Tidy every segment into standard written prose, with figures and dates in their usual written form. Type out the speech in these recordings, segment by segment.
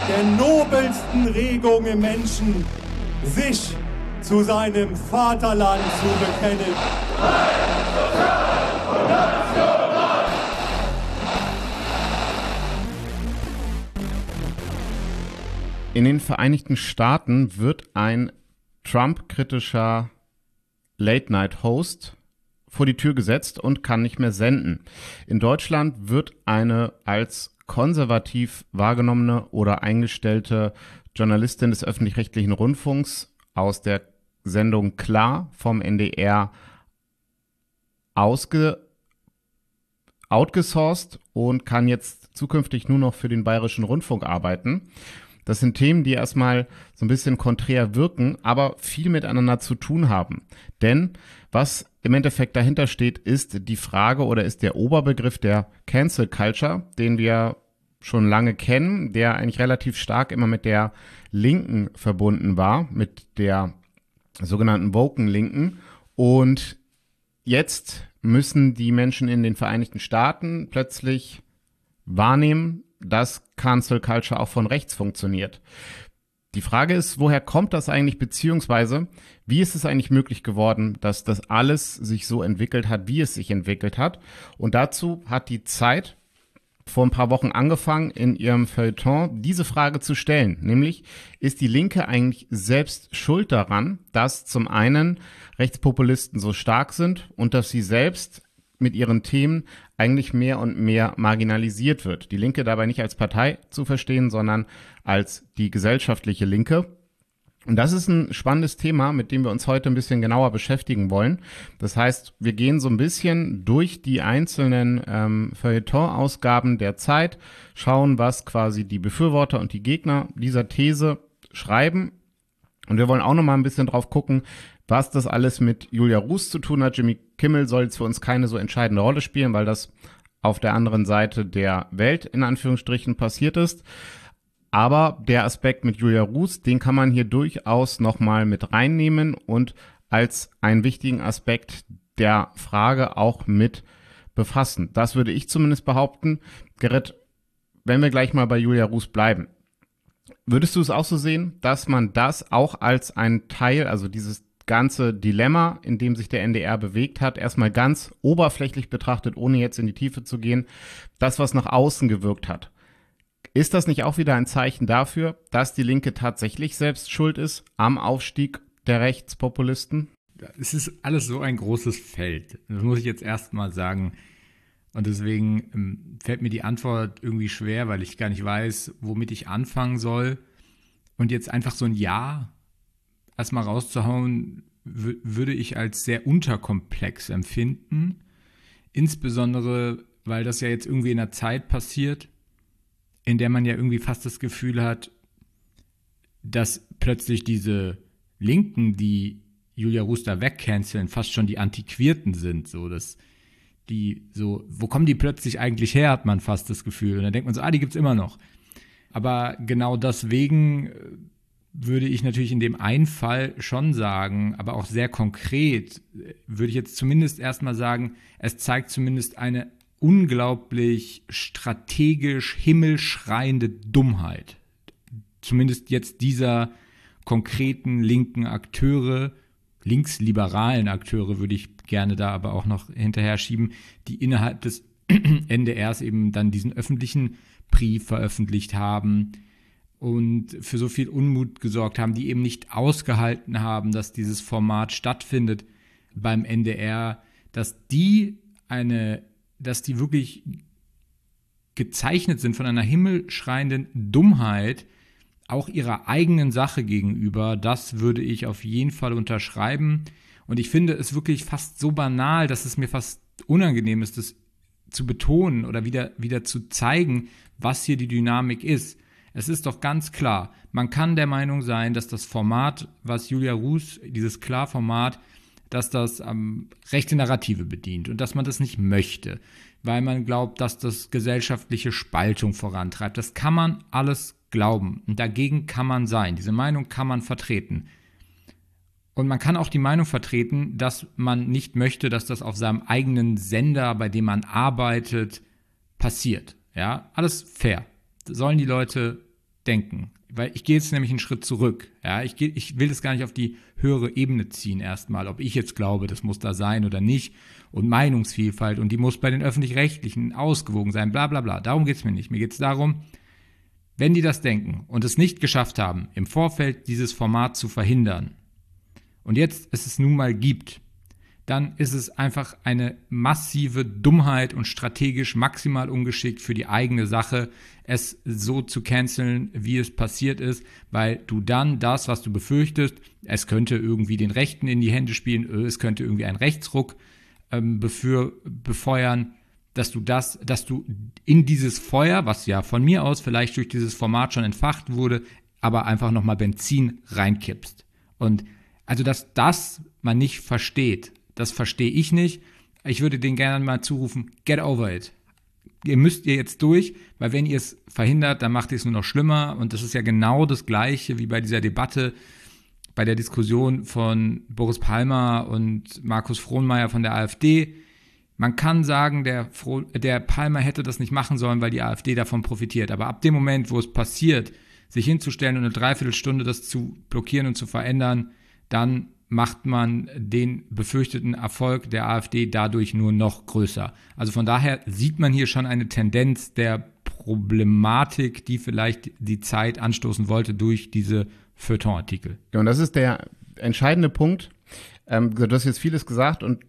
der nobelsten Regung im Menschen, sich zu seinem Vaterland zu bekennen. In den Vereinigten Staaten wird ein Trump-kritischer Late-Night-Host vor die Tür gesetzt und kann nicht mehr senden. In Deutschland wird eine als konservativ wahrgenommene oder eingestellte Journalistin des öffentlich-rechtlichen Rundfunks aus der Sendung Klar vom NDR outgesourced und kann jetzt zukünftig nur noch für den Bayerischen Rundfunk arbeiten. Das sind Themen, die erstmal so ein bisschen konträr wirken, aber viel miteinander zu tun haben. Denn was im Endeffekt dahinter steht, ist die Frage oder ist der Oberbegriff der Cancel Culture, den wir schon lange kennen, der eigentlich relativ stark immer mit der Linken verbunden war, mit der sogenannten woken Linken. Und jetzt müssen die Menschen in den Vereinigten Staaten plötzlich wahrnehmen, dass Cancel Culture auch von rechts funktioniert. Die Frage ist, woher kommt das eigentlich, beziehungsweise wie ist es eigentlich möglich geworden, dass das alles sich so entwickelt hat, wie es sich entwickelt hat? Und dazu hat die Zeit vor ein paar Wochen angefangen, in ihrem Feuilleton diese Frage zu stellen, nämlich, ist die Linke eigentlich selbst schuld daran, dass zum einen Rechtspopulisten so stark sind und dass sie selbst mit ihren Themen eigentlich mehr und mehr marginalisiert wird. Die Linke dabei nicht als Partei zu verstehen, sondern als die gesellschaftliche Linke. Und das ist ein spannendes Thema, mit dem wir uns heute ein bisschen genauer beschäftigen wollen. Das heißt, wir gehen so ein bisschen durch die einzelnen Feuilleton-Ausgaben der Zeit, schauen, was quasi die Befürworter und die Gegner dieser These schreiben. Und wir wollen auch noch mal ein bisschen drauf gucken, was das alles mit Julia Ruß zu tun hat. Jimmy Kimmel soll jetzt für uns keine so entscheidende Rolle spielen, weil das auf der anderen Seite der Welt in Anführungsstrichen passiert ist. Aber der Aspekt mit Julia Ruß, den kann man hier durchaus nochmal mit reinnehmen und als einen wichtigen Aspekt der Frage auch mit befassen. Das würde ich zumindest behaupten. Gerrit, wenn wir gleich mal bei Julia Ruß bleiben, würdest du es auch so sehen, dass man das auch als ein Teil, also dieses ganze Dilemma, in dem sich der NDR bewegt hat, erstmal ganz oberflächlich betrachtet, ohne jetzt in die Tiefe zu gehen, das, was nach außen gewirkt hat? Ist das nicht auch wieder ein Zeichen dafür, dass die Linke tatsächlich selbst schuld ist am Aufstieg der Rechtspopulisten? Es ist alles so ein großes Feld. Das muss ich jetzt erst mal sagen. Und deswegen fällt mir die Antwort irgendwie schwer, weil ich gar nicht weiß, womit ich anfangen soll. Und jetzt einfach so ein Ja erstmal rauszuhauen, würde ich als sehr unterkomplex empfinden. Insbesondere, weil das ja jetzt irgendwie in einer Zeit passiert, in der man ja irgendwie fast das Gefühl hat, dass plötzlich diese Linken, die Julia Ruß da wegcanceln, fast schon die Antiquierten sind. So, dass die so, wo kommen die plötzlich eigentlich her, hat man fast das Gefühl. Und dann denkt man so, die gibt's immer noch. Aber genau deswegen würde ich natürlich in dem einen Fall schon sagen, aber auch sehr konkret, würde ich jetzt zumindest erstmal sagen, es zeigt zumindest eine unglaublich strategisch himmelschreiende Dummheit. Zumindest jetzt dieser konkreten linken Akteure, linksliberalen Akteure würde ich gerne da aber auch noch hinterher schieben, die innerhalb des NDRs eben dann diesen öffentlichen Brief veröffentlicht haben und für so viel Unmut gesorgt haben, die eben nicht ausgehalten haben, dass dieses Format stattfindet beim NDR, dass die wirklich gezeichnet sind von einer himmelschreienden Dummheit, auch ihrer eigenen Sache gegenüber. Das würde ich auf jeden Fall unterschreiben. Und ich finde es wirklich fast so banal, dass es mir fast unangenehm ist, das zu betonen oder wieder zu zeigen, was hier die Dynamik ist. Es ist doch ganz klar, man kann der Meinung sein, dass das Format, was Julia Ruß, dieses Klar-Format, dass das rechte Narrative bedient und dass man das nicht möchte, weil man glaubt, dass das gesellschaftliche Spaltung vorantreibt. Das kann man alles glauben und dagegen kann man sein. Diese Meinung kann man vertreten. Und man kann auch die Meinung vertreten, dass man nicht möchte, dass das auf seinem eigenen Sender, bei dem man arbeitet, passiert. Ja, alles fair. Sollen die Leute denken. Weil ich gehe jetzt nämlich einen Schritt zurück. Ja, ich will das gar nicht auf die höhere Ebene ziehen erstmal, ob ich jetzt glaube, das muss da sein oder nicht. Und Meinungsvielfalt und die muss bei den Öffentlich-Rechtlichen ausgewogen sein, bla bla bla. Darum geht es mir nicht. Mir geht es darum, wenn die das denken und es nicht geschafft haben, im Vorfeld dieses Format zu verhindern und jetzt es nun mal gibt, dann ist es einfach eine massive Dummheit und strategisch maximal ungeschickt für die eigene Sache, es so zu canceln, wie es passiert ist, weil du dann das, was du befürchtest, es könnte irgendwie den Rechten in die Hände spielen, es könnte irgendwie einen Rechtsruck befeuern, dass du in dieses Feuer, was ja von mir aus vielleicht durch dieses Format schon entfacht wurde, aber einfach nochmal Benzin reinkippst. Und also, dass das man nicht versteht, das verstehe ich nicht. Ich würde denen gerne mal zurufen, get over it. Ihr müsst jetzt durch, weil wenn ihr es verhindert, dann macht ihr es nur noch schlimmer. Und das ist ja genau das Gleiche wie bei dieser Debatte, bei der Diskussion von Boris Palmer und Markus Frohnmayer von der AfD. Man kann sagen, der Palmer hätte das nicht machen sollen, weil die AfD davon profitiert. Aber ab dem Moment, wo es passiert, sich hinzustellen und eine Dreiviertelstunde das zu blockieren und zu verändern, dann macht man den befürchteten Erfolg der AfD dadurch nur noch größer. Also von daher sieht man hier schon eine Tendenz der Problematik, die vielleicht die Zeit anstoßen wollte durch diese Feuilleton-Artikel. Ja, und das ist der entscheidende Punkt. Du hast jetzt vieles gesagt und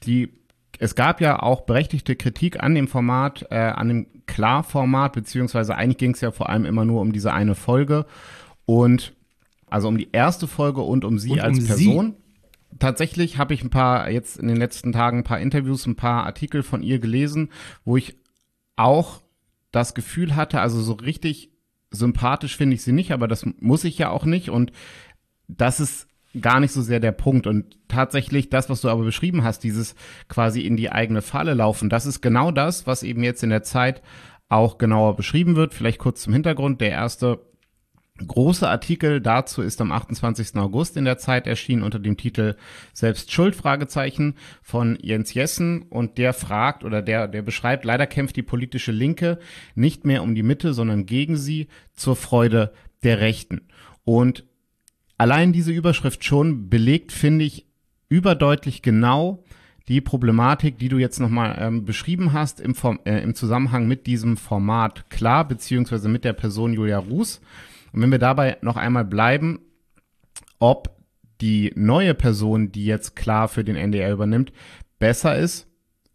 es gab ja auch berechtigte Kritik an dem Format, an dem Klar-Format, beziehungsweise eigentlich ging es ja vor allem immer nur um diese eine Folge und also um die erste Folge und um sie als Person. Tatsächlich habe ich jetzt in den letzten Tagen ein paar Interviews, ein paar Artikel von ihr gelesen, wo ich auch das Gefühl hatte, also so richtig sympathisch finde ich sie nicht, aber das muss ich ja auch nicht und das ist gar nicht so sehr der Punkt und tatsächlich das, was du aber beschrieben hast, dieses quasi in die eigene Falle laufen, das ist genau das, was eben jetzt in der Zeit auch genauer beschrieben wird. Vielleicht kurz zum Hintergrund, der erste große Artikel dazu ist am 28. August in der Zeit erschienen unter dem Titel Selbst Schuld, Fragezeichen, von Jens Jessen und der fragt oder der beschreibt, leider kämpft die politische Linke nicht mehr um die Mitte, sondern gegen sie zur Freude der Rechten. Und allein diese Überschrift schon belegt, finde ich, überdeutlich genau die Problematik, die du jetzt nochmal beschrieben hast im Zusammenhang mit diesem Format Klar, beziehungsweise mit der Person Julia Ruß. Und wenn wir dabei noch einmal bleiben, ob die neue Person, die jetzt Klar für den NDR übernimmt, besser ist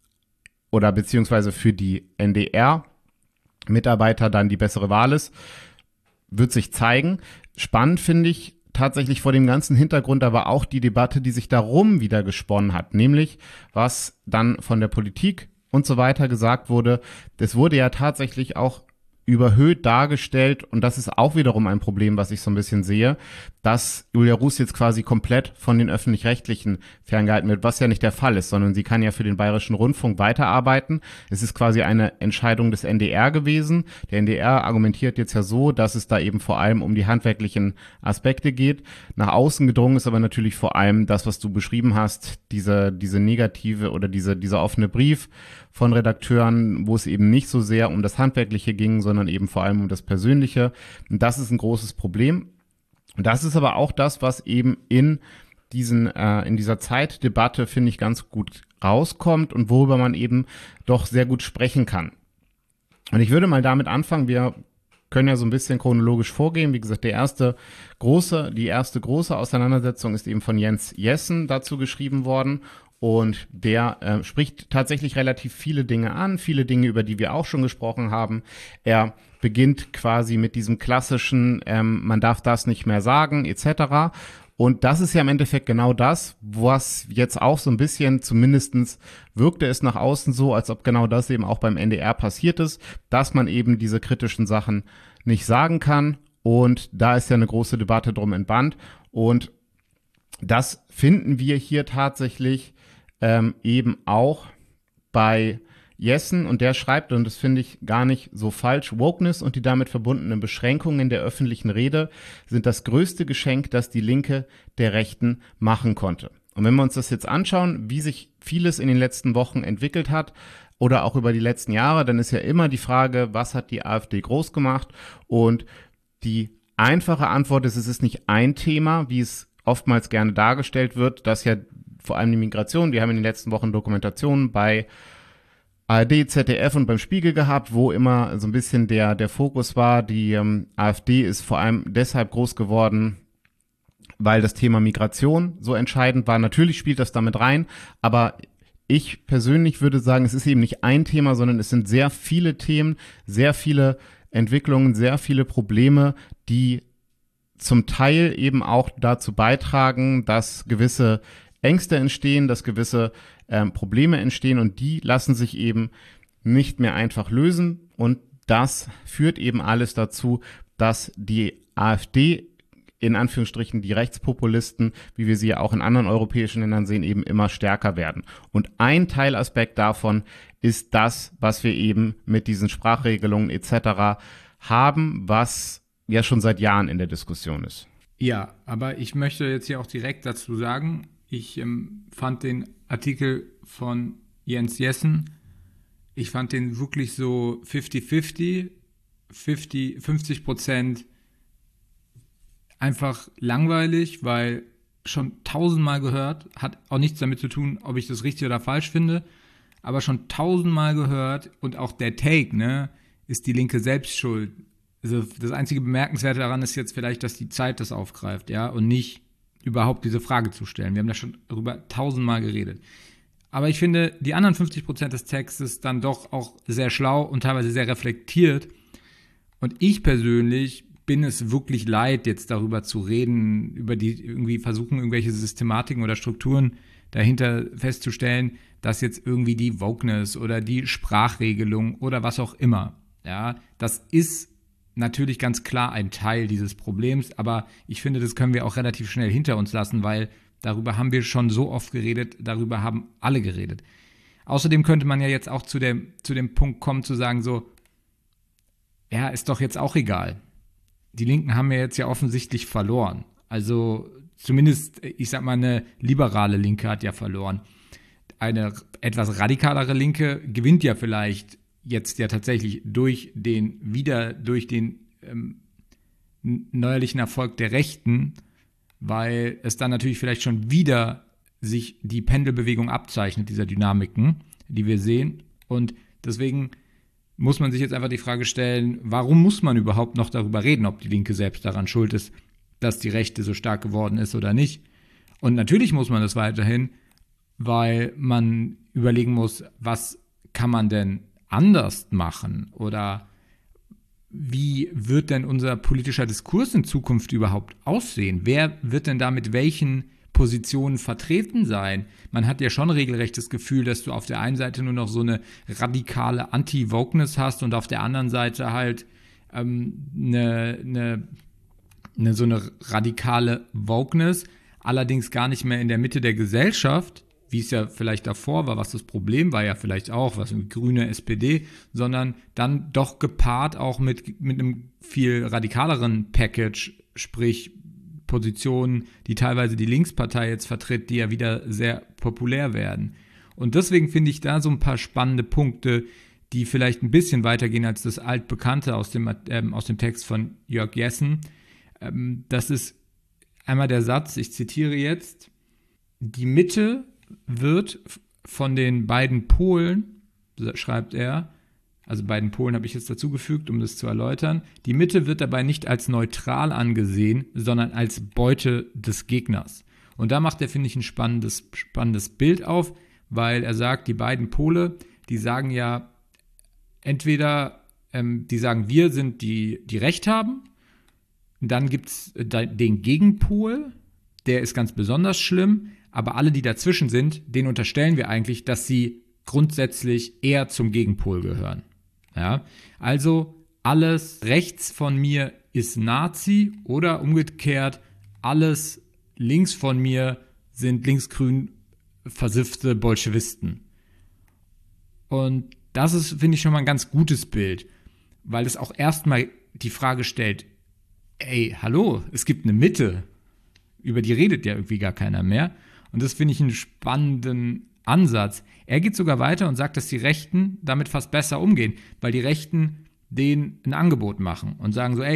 oder beziehungsweise für die NDR-Mitarbeiter dann die bessere Wahl ist, wird sich zeigen. Spannend finde ich tatsächlich vor dem ganzen Hintergrund aber auch die Debatte, die sich darum wieder gesponnen hat, nämlich was dann von der Politik und so weiter gesagt wurde. Das wurde ja tatsächlich auch überhöht dargestellt und das ist auch wiederum ein Problem, was ich so ein bisschen sehe, dass Julia Ruß jetzt quasi komplett von den Öffentlich-Rechtlichen ferngehalten wird, was ja nicht der Fall ist, sondern sie kann ja für den Bayerischen Rundfunk weiterarbeiten. Es ist quasi eine Entscheidung des NDR gewesen. Der NDR argumentiert jetzt ja so, dass es da eben vor allem um die handwerklichen Aspekte geht. Nach außen gedrungen ist aber natürlich vor allem das, was du beschrieben hast, diese negative oder dieser offene Brief von Redakteuren, wo es eben nicht so sehr um das Handwerkliche ging, sondern eben vor allem um das Persönliche. Und das ist ein großes Problem. Und das ist aber auch das, was eben in dieser Zeitdebatte, finde ich, ganz gut rauskommt und worüber man eben doch sehr gut sprechen kann. Und ich würde mal damit anfangen, wir können ja so ein bisschen chronologisch vorgehen. Wie gesagt, die erste große Auseinandersetzung ist eben von Jens Jessen dazu geschrieben worden. Und der spricht tatsächlich relativ viele Dinge an, viele Dinge, über die wir auch schon gesprochen haben. Er beginnt quasi mit diesem klassischen, man darf das nicht mehr sagen, etc. Und das ist ja im Endeffekt genau das, was jetzt auch so ein bisschen, zumindestens wirkte es nach außen so, als ob genau das eben auch beim NDR passiert ist, dass man eben diese kritischen Sachen nicht sagen kann. Und da ist ja eine große Debatte drum entbrannt. Und das finden wir hier tatsächlich eben auch bei Jessen und der schreibt, und das finde ich gar nicht so falsch, Wokeness und die damit verbundenen Beschränkungen der öffentlichen Rede sind das größte Geschenk, das die Linke der Rechten machen konnte. Und wenn wir uns das jetzt anschauen, wie sich vieles in den letzten Wochen entwickelt hat oder auch über die letzten Jahre, dann ist ja immer die Frage, was hat die AfD groß gemacht und Die einfache Antwort ist, es ist nicht ein Thema, wie es oftmals gerne dargestellt wird, dass ja vor allem die Migration, wir haben in den letzten Wochen Dokumentationen bei ARD, ZDF und beim Spiegel gehabt, wo immer so ein bisschen der Fokus war. Die AfD ist vor allem deshalb groß geworden, weil das Thema Migration so entscheidend war. Natürlich spielt das damit rein, aber ich persönlich würde sagen, es ist eben nicht ein Thema, sondern es sind sehr viele Themen, sehr viele Entwicklungen, sehr viele Probleme, die zum Teil eben auch dazu beitragen, dass gewisse Ängste entstehen, dass gewisse Probleme entstehen und die lassen sich eben nicht mehr einfach lösen und das führt eben alles dazu, dass die AfD, in Anführungsstrichen die Rechtspopulisten, wie wir sie ja auch in anderen europäischen Ländern sehen, eben immer stärker werden. Und ein Teilaspekt davon ist das, was wir eben mit diesen Sprachregelungen etc. haben, was ja schon seit Jahren in der Diskussion ist. Ja, aber ich möchte jetzt hier auch direkt dazu sagen, ich fand den Artikel von Jens Jessen, ich fand den wirklich so 50-50, 50% einfach langweilig, weil schon 1000-mal gehört, hat auch nichts damit zu tun, ob ich das richtig oder falsch finde, aber schon 1000-mal gehört und auch der Take, ne, ist die Linke selbst schuld. Also das einzige Bemerkenswerte daran ist jetzt vielleicht, dass die Zeit das aufgreift, ja, und nicht überhaupt diese Frage zu stellen. Wir haben da schon darüber 1000-mal geredet. Aber ich finde, die anderen 50% des Textes dann doch auch sehr schlau und teilweise sehr reflektiert. Und ich persönlich bin es wirklich leid, jetzt darüber zu reden, über die irgendwie versuchen, irgendwelche Systematiken oder Strukturen dahinter festzustellen, dass jetzt irgendwie die Wokeness oder die Sprachregelung oder was auch immer, ja, das ist natürlich ganz klar ein Teil dieses Problems, aber ich finde, das können wir auch relativ schnell hinter uns lassen, weil darüber haben wir schon so oft geredet, darüber haben alle geredet. Außerdem könnte man ja jetzt auch zu dem Punkt kommen, zu sagen so, ja, ist doch jetzt auch egal. Die Linken haben ja jetzt ja offensichtlich verloren. Also zumindest, ich sag mal, eine liberale Linke hat ja verloren. Eine etwas radikalere Linke gewinnt ja vielleicht jetzt ja tatsächlich durch den neuerlichen Erfolg der Rechten, weil es dann natürlich vielleicht schon wieder sich die Pendelbewegung abzeichnet, dieser Dynamiken, die wir sehen. Und deswegen muss man sich jetzt einfach die Frage stellen, warum muss man überhaupt noch darüber reden, ob die Linke selbst daran schuld ist, dass die Rechte so stark geworden ist oder nicht. Und natürlich muss man das weiterhin, weil man überlegen muss, was kann man denn anders machen oder wie wird denn unser politischer Diskurs in Zukunft überhaupt aussehen? Wer wird denn da mit welchen Positionen vertreten sein? Man hat ja schon regelrecht das Gefühl, dass du auf der einen Seite nur noch so eine radikale Anti-Wokeness hast und auf der anderen Seite halt so eine radikale Wokeness, allerdings gar nicht mehr in der Mitte der Gesellschaft, wie es ja vielleicht davor war, was das Problem war ja vielleicht auch, was mit Grüne, SPD, sondern dann doch gepaart auch mit einem viel radikaleren Package, sprich Positionen, die teilweise die Linkspartei jetzt vertritt, die ja wieder sehr populär werden. Und deswegen finde ich da so ein paar spannende Punkte, die vielleicht ein bisschen weitergehen als das Altbekannte aus dem Text von Jörg Jessen. Das ist einmal der Satz, ich zitiere jetzt, die Mitte wird von den beiden Polen, schreibt er, also beiden Polen habe ich jetzt dazugefügt, um das zu erläutern, die Mitte wird dabei nicht als neutral angesehen, sondern als Beute des Gegners. Und da macht er, finde ich, ein spannendes Bild auf, weil er sagt, die beiden Pole, die sagen ja entweder, die sagen, wir sind die Recht haben, dann gibt es den Gegenpol, der ist ganz besonders schlimm, aber alle, die dazwischen sind, denen unterstellen wir eigentlich, dass sie grundsätzlich eher zum Gegenpol gehören. Ja? Also alles rechts von mir ist Nazi oder umgekehrt, alles links von mir sind linksgrün versiffte Bolschewisten. Und das ist, finde ich, schon mal ein ganz gutes Bild, weil es auch erstmal die Frage stellt, ey, hallo, es gibt eine Mitte, über die redet ja irgendwie gar keiner mehr. Und das finde ich einen spannenden Ansatz. Er geht sogar weiter und sagt, dass die Rechten damit fast besser umgehen, weil die Rechten denen ein Angebot machen und sagen so, ey,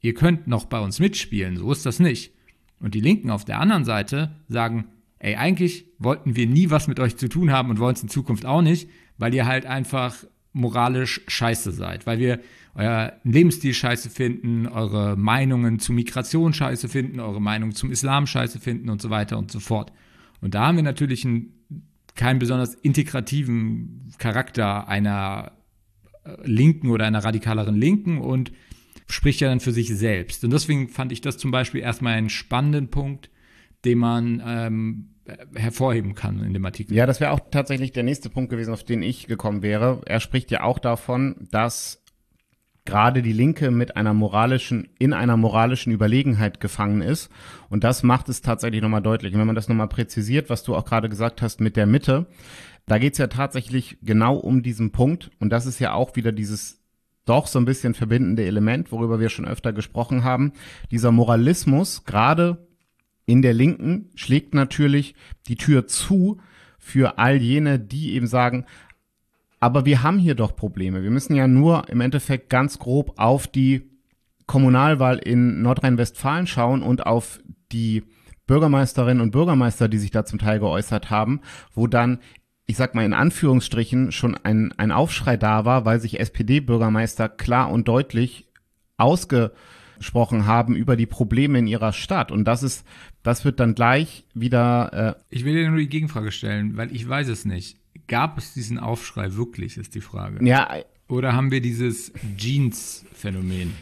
ihr könnt noch bei uns mitspielen, so ist das nicht. Und die Linken auf der anderen Seite sagen, ey, eigentlich wollten wir nie was mit euch zu tun haben und wollen es in Zukunft auch nicht, weil ihr halt einfach moralisch scheiße seid, weil wir euer Lebensstil scheiße finden, eure Meinungen zu Migration scheiße finden, eure Meinungen zum Islam scheiße finden und so weiter und so fort. Und da haben wir natürlich keinen besonders integrativen Charakter einer Linken oder einer radikaleren Linken und spricht ja dann für sich selbst. Und deswegen fand ich das zum Beispiel erstmal einen spannenden Punkt, den man hervorheben kann in dem Artikel. Ja, das wäre auch tatsächlich der nächste Punkt gewesen, auf den ich gekommen wäre. Er spricht ja auch davon, dass gerade die Linke in einer moralischen Überlegenheit gefangen ist. Und das macht es tatsächlich nochmal deutlich. Und wenn man das nochmal präzisiert, was du auch gerade gesagt hast mit der Mitte, da geht es ja tatsächlich genau um diesen Punkt. Und das ist ja auch wieder dieses doch so ein bisschen verbindende Element, worüber wir schon öfter gesprochen haben. Dieser Moralismus, gerade in der Linken, schlägt natürlich die Tür zu für all jene, die eben sagen, aber wir haben hier doch Probleme. Wir müssen ja nur im Endeffekt ganz grob auf die Kommunalwahl in Nordrhein-Westfalen schauen und auf die Bürgermeisterinnen und Bürgermeister, die sich da zum Teil geäußert haben, wo dann, ich sag mal in Anführungsstrichen, schon ein Aufschrei da war, weil sich SPD-Bürgermeister klar und deutlich ausgesprochen haben über die Probleme in ihrer Stadt. Und das wird dann gleich wieder... Ich will dir nur die Gegenfrage stellen, weil ich weiß es nicht. Gab es diesen Aufschrei wirklich, ist die Frage. Ja. Oder haben wir dieses Jeans-Phänomen?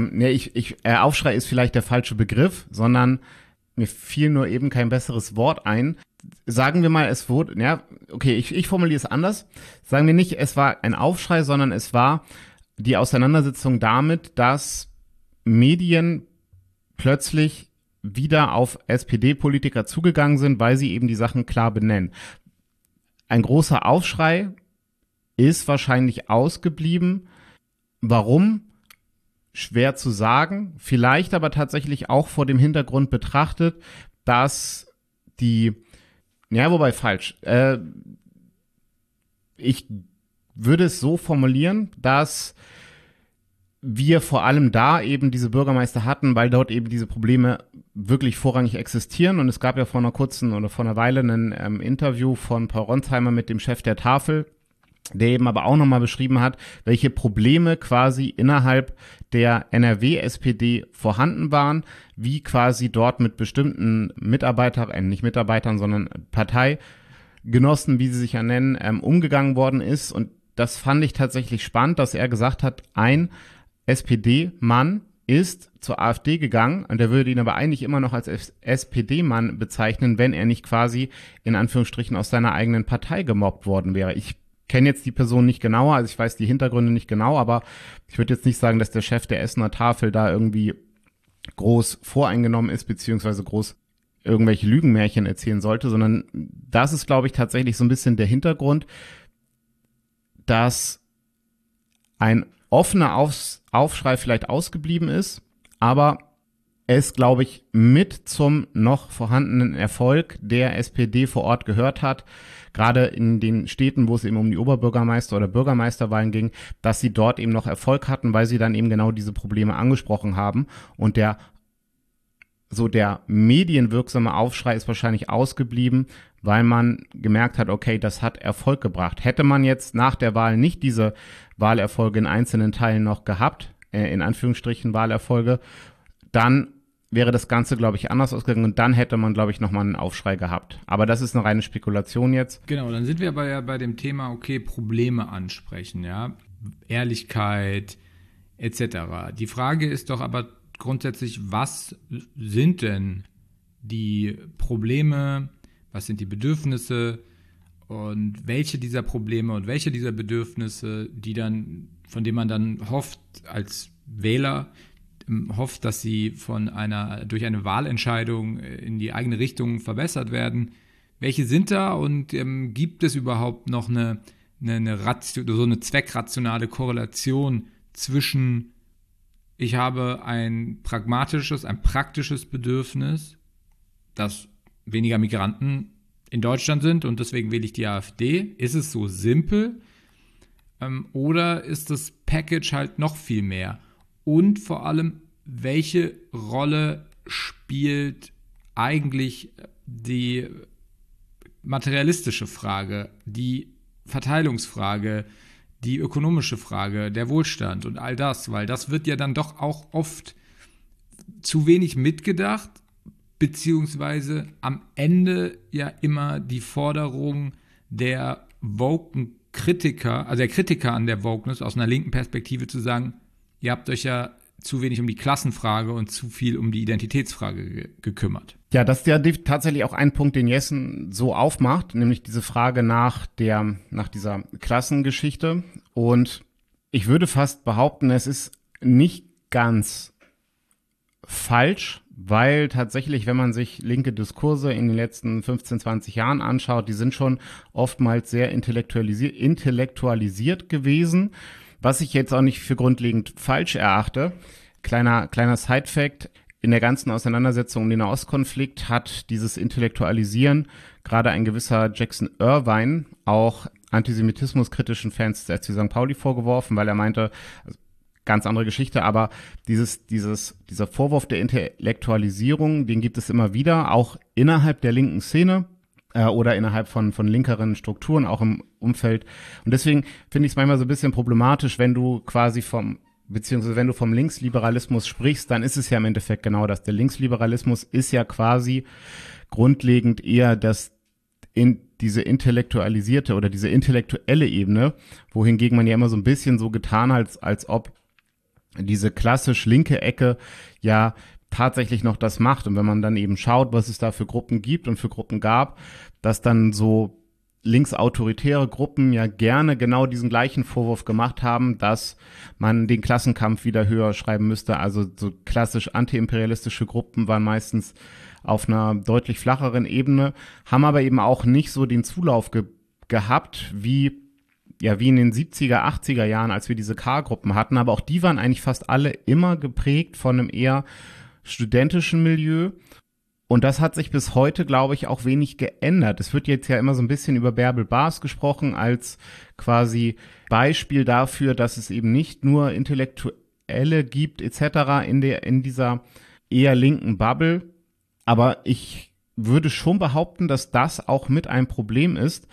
Aufschrei ist vielleicht der falsche Begriff, sondern mir fiel nur eben kein besseres Wort ein. Sagen wir mal, es wurde, ja, okay, ich formuliere es anders. Sagen wir nicht, es war ein Aufschrei, sondern es war die Auseinandersetzung damit, dass Medien plötzlich wieder auf SPD-Politiker zugegangen sind, weil sie eben die Sachen klar benennen. Ein großer Aufschrei ist wahrscheinlich ausgeblieben. Warum? Schwer zu sagen. Vielleicht aber tatsächlich auch vor dem Hintergrund betrachtet, dass falsch. Ich würde es so formulieren, dass wir vor allem da eben diese Bürgermeister hatten, weil dort eben diese Probleme wirklich vorrangig existieren. Und es gab ja vor einer Weile ein Interview von Paul Ronsheimer mit dem Chef der Tafel, der eben aber auch nochmal beschrieben hat, welche Probleme quasi innerhalb der NRW-SPD vorhanden waren, wie quasi dort mit bestimmten Parteigenossen, wie sie sich ja nennen, umgegangen worden ist. Und das fand ich tatsächlich spannend, dass er gesagt hat, ein SPD-Mann ist zur AfD gegangen und der würde ihn aber eigentlich immer noch als SPD-Mann bezeichnen, wenn er nicht quasi in Anführungsstrichen aus seiner eigenen Partei gemobbt worden wäre. Ich kenne jetzt die Person nicht genauer, also ich weiß die Hintergründe nicht genau, aber ich würde jetzt nicht sagen, dass der Chef der Essener Tafel da irgendwie groß voreingenommen ist, beziehungsweise groß irgendwelche Lügenmärchen erzählen sollte, sondern das ist, glaube ich, tatsächlich so ein bisschen der Hintergrund, dass ein offener Aufschrei vielleicht ausgeblieben ist, aber es, glaube ich, mit zum noch vorhandenen Erfolg der SPD vor Ort gehört hat, gerade in den Städten, wo es eben um die Oberbürgermeister- oder Bürgermeisterwahlen ging, dass sie dort eben noch Erfolg hatten, weil sie dann eben genau diese Probleme angesprochen haben. Und der medienwirksame Aufschrei ist wahrscheinlich ausgeblieben, weil man gemerkt hat, okay, das hat Erfolg gebracht. Hätte man jetzt nach der Wahl nicht diese Wahlerfolge in einzelnen Teilen noch gehabt, in Anführungsstrichen Wahlerfolge, dann wäre das Ganze, glaube ich, anders ausgegangen und dann hätte man, glaube ich, nochmal einen Aufschrei gehabt. Aber das ist eine reine Spekulation jetzt. Genau, dann sind wir aber ja bei dem Thema, okay, Probleme ansprechen, ja, Ehrlichkeit etc. Die Frage ist doch aber grundsätzlich, was sind denn die Probleme, was sind die Bedürfnisse und welche dieser Probleme und welche dieser Bedürfnisse, von denen man dann hofft als Wähler, hofft, dass sie durch eine Wahlentscheidung in die eigene Richtung verbessert werden. Welche sind da und gibt es überhaupt noch so eine zweckrationale Korrelation zwischen ich habe ein praktisches Bedürfnis, dass weniger Migranten in Deutschland sind und deswegen wähle ich die AfD. Ist es so simpel? Oder ist das Package halt noch viel mehr? Und vor allem, welche Rolle spielt eigentlich die materialistische Frage, die Verteilungsfrage, die ökonomische Frage, der Wohlstand und all das, weil das wird ja dann doch auch oft zu wenig mitgedacht, beziehungsweise am Ende ja immer die Forderung der woken Kritiker, also der Kritiker an der Wokeness aus einer linken Perspektive zu sagen, ihr habt euch ja zu wenig um die Klassenfrage und zu viel um die Identitätsfrage gekümmert. Ja, das ist ja tatsächlich auch ein Punkt, den Jessen so aufmacht, nämlich diese Frage nach dieser Klassengeschichte. Und ich würde fast behaupten, es ist nicht ganz falsch, weil tatsächlich, wenn man sich linke Diskurse in den letzten 15, 20 Jahren anschaut, die sind schon oftmals sehr intellektualisiert gewesen, was ich jetzt auch nicht für grundlegend falsch erachte. Kleiner Side-Fact: In der ganzen Auseinandersetzung um den Nahostkonflikt hat dieses Intellektualisieren gerade ein gewisser Jackson Irvine auch antisemitismuskritischen Fans des FC St. Pauli vorgeworfen, weil er meinte, ganz andere Geschichte, aber dieser Vorwurf der Intellektualisierung, den gibt es immer wieder, auch innerhalb der linken Szene oder innerhalb von linkeren Strukturen, auch im Umfeld. Und deswegen finde ich es manchmal so ein bisschen problematisch, wenn du quasi vom Linksliberalismus sprichst, dann ist es ja im Endeffekt genau das. Der Linksliberalismus ist ja quasi grundlegend eher diese intellektualisierte oder diese intellektuelle Ebene, wohingegen man ja immer so ein bisschen so getan hat, als ob diese klassisch linke Ecke ja tatsächlich noch das macht. Und wenn man dann eben schaut, was es da für Gruppen gibt und für Gruppen gab, dass dann so linksautoritäre Gruppen ja gerne genau diesen gleichen Vorwurf gemacht haben, dass man den Klassenkampf wieder höher schreiben müsste. Also so klassisch antiimperialistische Gruppen waren meistens auf einer deutlich flacheren Ebene, haben aber eben auch nicht so den Zulauf gehabt wie in den 70er, 80er Jahren, als wir diese K-Gruppen hatten. Aber auch die waren eigentlich fast alle immer geprägt von einem eher studentischen Milieu. Und das hat sich bis heute, glaube ich, auch wenig geändert. Es wird jetzt ja immer so ein bisschen über Bärbel Baas gesprochen als quasi Beispiel dafür, dass es eben nicht nur Intellektuelle gibt etc. in dieser eher linken Bubble. Aber ich würde schon behaupten, dass das auch mit ein Problem ist,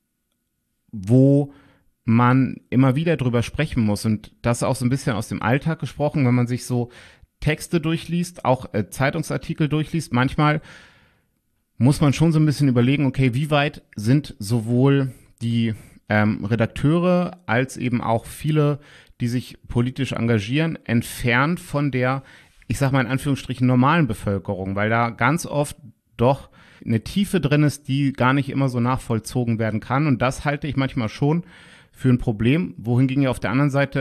wo man immer wieder drüber sprechen muss. Und das auch so ein bisschen aus dem Alltag gesprochen, wenn man sich so Texte durchliest, auch Zeitungsartikel durchliest. Manchmal muss man schon so ein bisschen überlegen, okay, wie weit sind sowohl die Redakteure als eben auch viele, die sich politisch engagieren, entfernt von der, ich sag mal in Anführungsstrichen, normalen Bevölkerung, weil da ganz oft doch eine Tiefe drin ist, die gar nicht immer so nachvollzogen werden kann. Und das halte ich manchmal schon für ein Problem, wohingegen ich auf der anderen Seite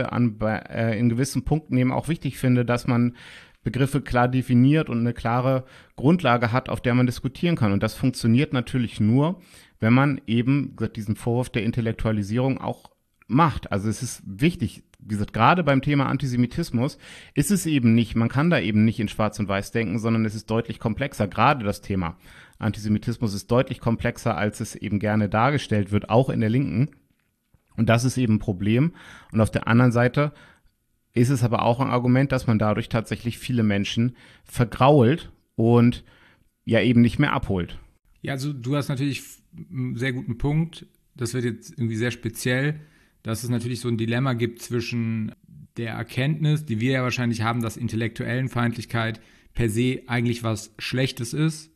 in gewissen Punkten eben auch wichtig finde, dass man Begriffe klar definiert und eine klare Grundlage hat, auf der man diskutieren kann. Und das funktioniert natürlich nur, wenn man eben diesen Vorwurf der Intellektualisierung auch macht. Also es ist wichtig, wie gesagt, gerade beim Thema Antisemitismus ist es eben nicht, man kann da eben nicht in Schwarz und Weiß denken, sondern es ist deutlich komplexer. Gerade das Thema Antisemitismus ist deutlich komplexer, als es eben gerne dargestellt wird, auch in der Linken. Und das ist eben ein Problem. Und auf der anderen Seite ist es aber auch ein Argument, dass man dadurch tatsächlich viele Menschen vergrault und ja eben nicht mehr abholt. Ja, also du hast natürlich einen sehr guten Punkt. Das wird jetzt irgendwie sehr speziell, dass es natürlich so ein Dilemma gibt zwischen der Erkenntnis, die wir ja wahrscheinlich haben, dass Intellektuellenfeindlichkeit per se eigentlich was Schlechtes ist,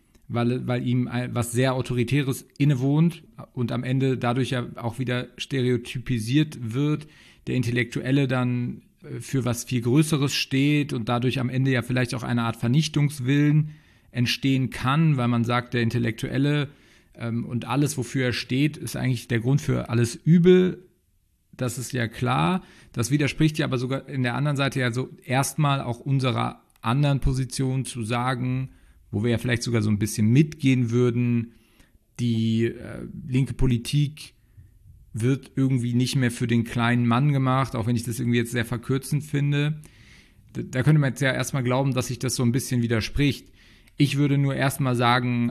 weil ihm was sehr Autoritäres innewohnt und am Ende dadurch ja auch wieder stereotypisiert wird, der Intellektuelle dann für was viel Größeres steht und dadurch am Ende ja vielleicht auch eine Art Vernichtungswillen entstehen kann, weil man sagt, der Intellektuelle und alles, wofür er steht, ist eigentlich der Grund für alles Übel. Das ist ja klar. Das widerspricht ja aber sogar in der anderen Seite ja so erstmal auch unserer anderen Position zu sagen, wo wir ja vielleicht sogar so ein bisschen mitgehen würden, die linke Politik wird irgendwie nicht mehr für den kleinen Mann gemacht, auch wenn ich das irgendwie jetzt sehr verkürzend finde. Da könnte man jetzt ja erstmal glauben, dass sich das so ein bisschen widerspricht. Ich würde nur erstmal sagen,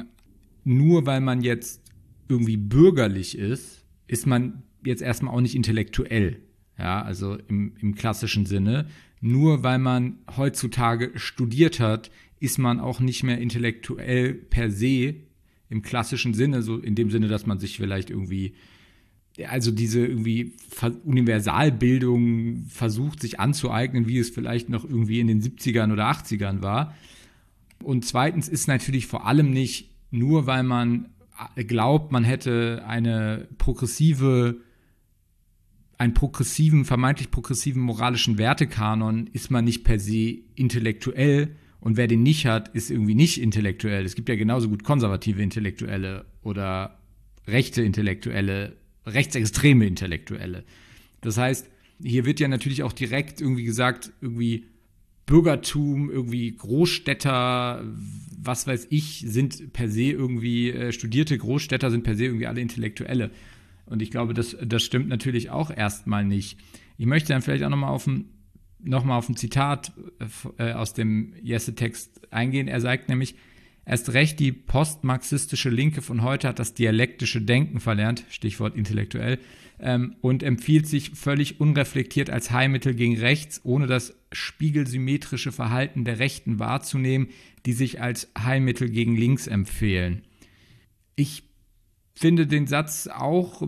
nur weil man jetzt irgendwie bürgerlich ist man jetzt erstmal auch nicht intellektuell. Ja, also im klassischen Sinne. nur weil man heutzutage studiert hat, ist man auch nicht mehr intellektuell per se im klassischen Sinne, so in dem Sinne, dass man sich vielleicht irgendwie, also diese irgendwie Universalbildung versucht, sich anzueignen, wie es vielleicht noch irgendwie in den 70ern oder 80ern war. Und zweitens ist natürlich vor allem nicht nur, weil man glaubt, man hätte einen vermeintlich progressiven moralischen Wertekanon, ist man nicht per se intellektuell. Und wer den nicht hat, ist irgendwie nicht intellektuell. Es gibt ja genauso gut konservative Intellektuelle oder rechte Intellektuelle, rechtsextreme Intellektuelle. Das heißt, hier wird ja natürlich auch direkt irgendwie gesagt, irgendwie Bürgertum, irgendwie Großstädter, was weiß ich, sind per se irgendwie, studierte Großstädter sind per se irgendwie alle Intellektuelle. Und ich glaube, das stimmt natürlich auch erstmal nicht. Ich möchte dann vielleicht auch nochmal auf ein Zitat aus dem Jesse-Text eingehen. Er sagt nämlich, erst recht die postmarxistische Linke von heute hat das dialektische Denken verlernt, Stichwort intellektuell, und empfiehlt sich völlig unreflektiert als Heilmittel gegen rechts, ohne das spiegelsymmetrische Verhalten der Rechten wahrzunehmen, die sich als Heilmittel gegen links empfehlen. Ich finde den Satz auch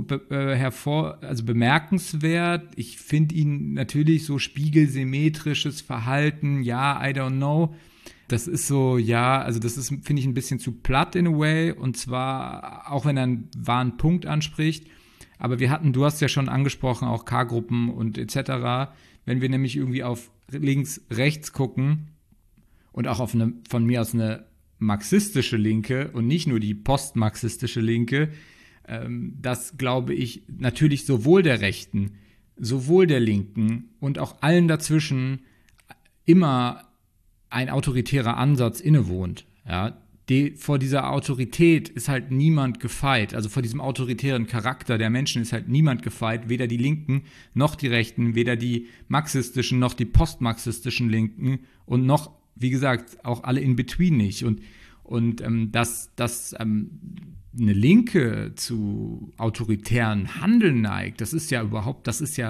bemerkenswert. Ich finde ihn natürlich so spiegelsymmetrisches Verhalten, ja, I don't know. Das ist so, ja, also das ist, finde ich, ein bisschen zu platt in a way. Und zwar, auch wenn er einen wahren Punkt anspricht. Aber du hast ja schon angesprochen, auch K-Gruppen und etc. Wenn wir nämlich irgendwie auf links, rechts gucken und auch auf von mir aus eine marxistische Linke und nicht nur die postmarxistische Linke, das glaube ich natürlich sowohl der Rechten, sowohl der Linken und auch allen dazwischen immer ein autoritärer Ansatz innewohnt. Ja? Vor dieser Autorität ist halt niemand gefeit, also vor diesem autoritären Charakter der Menschen ist halt niemand gefeit, weder die Linken noch die Rechten, weder die marxistischen noch die postmarxistischen Linken und noch, wie gesagt, auch alle in between nicht. Und dass eine Linke zu autoritären Handeln neigt, das ist ja überhaupt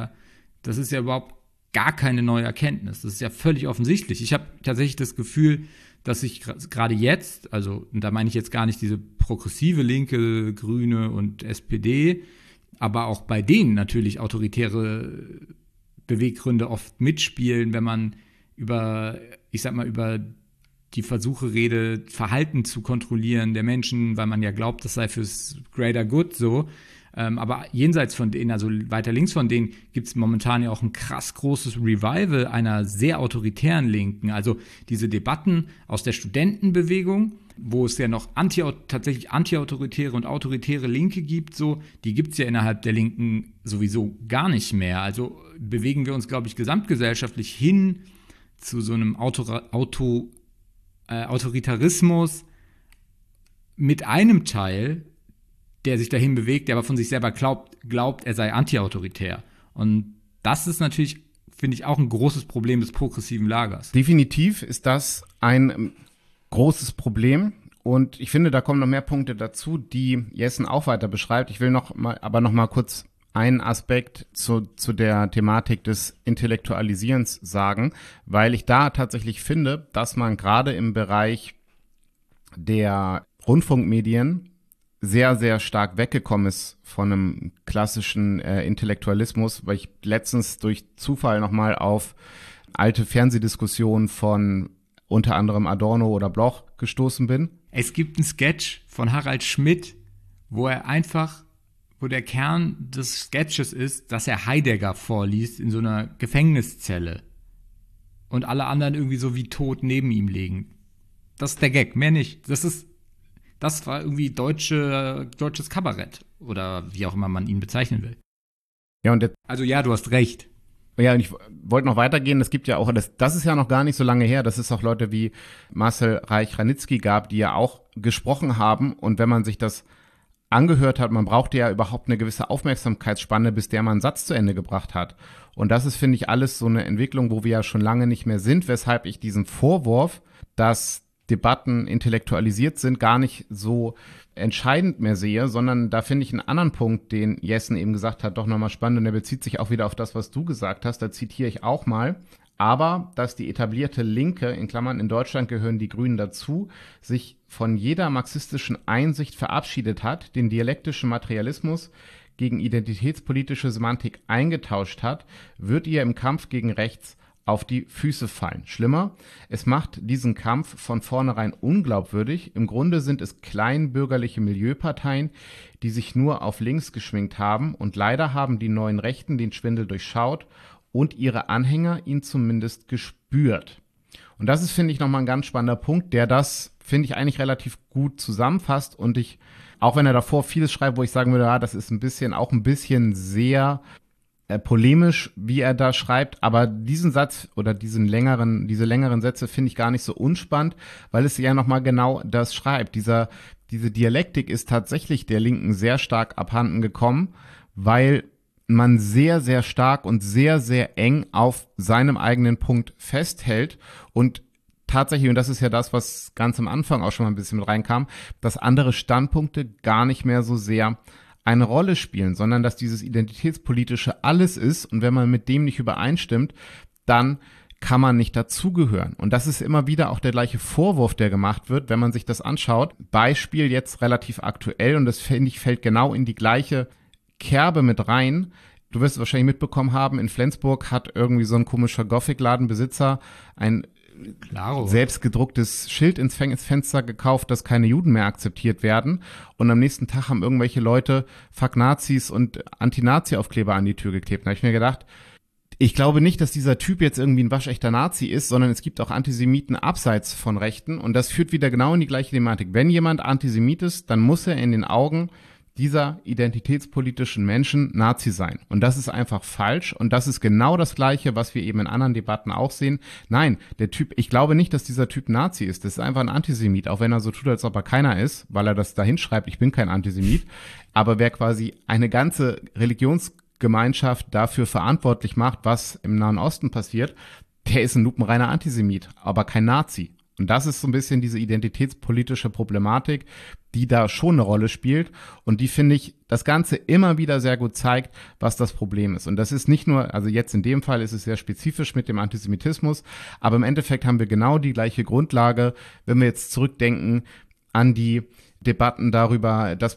gar keine neue Erkenntnis. Das ist ja völlig offensichtlich. Ich habe tatsächlich das Gefühl, dass sich gerade jetzt, also und da meine ich jetzt gar nicht diese progressive Linke, Grüne und SPD, aber auch bei denen natürlich autoritäre Beweggründe oft mitspielen, wenn man über die Versuche redet, Verhalten zu kontrollieren der Menschen, weil man ja glaubt, das sei fürs Greater Good so. Aber jenseits von denen, also weiter links von denen, gibt es momentan ja auch ein krass großes Revival einer sehr autoritären Linken. Also diese Debatten aus der Studentenbewegung, wo es ja noch tatsächlich antiautoritäre und autoritäre Linke gibt, so, die gibt es ja innerhalb der Linken sowieso gar nicht mehr. Also bewegen wir uns, glaube ich, gesamtgesellschaftlich hin zu so einem Autoritarismus mit einem Teil, der sich dahin bewegt, der aber von sich selber glaubt, er sei antiautoritär. Und das ist natürlich, finde ich, auch ein großes Problem des progressiven Lagers. Definitiv ist das ein großes Problem. Und ich finde, da kommen noch mehr Punkte dazu, die Jessen auch weiter beschreibt. Ich will noch mal kurz einen Aspekt zu der Thematik des Intellektualisierens sagen, weil ich da tatsächlich finde, dass man gerade im Bereich der Rundfunkmedien sehr, sehr stark weggekommen ist von einem klassischen Intellektualismus, weil ich letztens durch Zufall nochmal auf alte Fernsehdiskussionen von unter anderem Adorno oder Bloch gestoßen bin. Es gibt einen Sketch von Harald Schmidt, wo der Kern des Sketches ist, dass er Heidegger vorliest in so einer Gefängniszelle und alle anderen irgendwie so wie tot neben ihm liegen. Das ist der Gag, mehr nicht. Das war irgendwie deutsches Kabarett oder wie auch immer man ihn bezeichnen will. Ja, also ja, du hast recht. Ja, und ich wollte noch weitergehen. Es gibt ja auch, das ist ja noch gar nicht so lange her, dass es auch Leute wie Marcel Reich-Ranitzky gab, die ja auch gesprochen haben. Und wenn man sich das angehört hat, man brauchte ja überhaupt eine gewisse Aufmerksamkeitsspanne, bis der man einen Satz zu Ende gebracht hat. Und das ist, finde ich, alles so eine Entwicklung, wo wir ja schon lange nicht mehr sind, weshalb ich diesen Vorwurf, dass Debatten intellektualisiert sind, gar nicht so entscheidend mehr sehe, sondern da finde ich einen anderen Punkt, den Jessen eben gesagt hat, doch nochmal spannend, und der bezieht sich auch wieder auf das, was du gesagt hast, da zitiere ich auch mal. aber dass die etablierte Linke, in Klammern in Deutschland gehören die Grünen dazu, sich von jeder marxistischen Einsicht verabschiedet hat, den dialektischen Materialismus gegen identitätspolitische Semantik eingetauscht hat, wird ihr im Kampf gegen rechts auf die Füße fallen. Schlimmer, es macht diesen Kampf von vornherein unglaubwürdig. Im Grunde sind es kleinbürgerliche Milieuparteien, die sich nur auf links geschminkt haben, und leider haben die neuen Rechten den Schwindel durchschaut und ihre Anhänger ihn zumindest gespürt. Und das ist, finde ich, nochmal ein ganz spannender Punkt, der das, finde ich, eigentlich relativ gut zusammenfasst. Und ich, auch wenn er davor vieles schreibt, wo ich sagen würde, ja, das ist ein bisschen sehr polemisch, wie er da schreibt, aber diesen Satz oder diese längeren Sätze finde ich gar nicht so unspannend, weil es ja nochmal genau das schreibt. Diese Dialektik ist tatsächlich der Linken sehr stark abhanden gekommen, weil man sehr, sehr stark und sehr, sehr eng auf seinem eigenen Punkt festhält und tatsächlich, und das ist ja das, was ganz am Anfang auch schon mal ein bisschen mit reinkam, dass andere Standpunkte gar nicht mehr so sehr eine Rolle spielen, sondern dass dieses Identitätspolitische alles ist, und wenn man mit dem nicht übereinstimmt, dann kann man nicht dazugehören. Und das ist immer wieder auch der gleiche Vorwurf, der gemacht wird, wenn man sich das anschaut. Beispiel jetzt relativ aktuell, und das finde ich fällt genau in die gleiche Kerbe mit rein. Du wirst es wahrscheinlich mitbekommen haben, in Flensburg hat irgendwie so ein komischer Gothic-Ladenbesitzer ein selbstgedrucktes Schild ins Fenster gekauft, dass keine Juden mehr akzeptiert werden. Und am nächsten Tag haben irgendwelche Leute Fuck Nazis und Anti-Nazi-Aufkleber an die Tür geklebt. Da habe ich mir gedacht, ich glaube nicht, dass dieser Typ jetzt irgendwie ein waschechter Nazi ist, sondern es gibt auch Antisemiten abseits von Rechten. Und das führt wieder genau in die gleiche Thematik. Wenn jemand Antisemit ist, dann muss er in den Augen dieser identitätspolitischen Menschen Nazi sein. Und das ist einfach falsch. Und das ist genau das Gleiche, was wir eben in anderen Debatten auch sehen. Nein, der Typ, ich glaube nicht, dass dieser Typ Nazi ist. Das ist einfach ein Antisemit, auch wenn er so tut, als ob er keiner ist, weil er das dahin schreibt, ich bin kein Antisemit. Aber wer quasi eine ganze Religionsgemeinschaft dafür verantwortlich macht, was im Nahen Osten passiert, der ist ein lupenreiner Antisemit, aber kein Nazi. Und das ist so ein bisschen diese identitätspolitische Problematik, die da schon eine Rolle spielt und die, finde ich, das Ganze immer wieder sehr gut zeigt, was das Problem ist. Und das ist nicht nur, also jetzt in dem Fall ist es sehr spezifisch mit dem Antisemitismus, aber im Endeffekt haben wir genau die gleiche Grundlage, wenn wir jetzt zurückdenken an die Debatten darüber, dass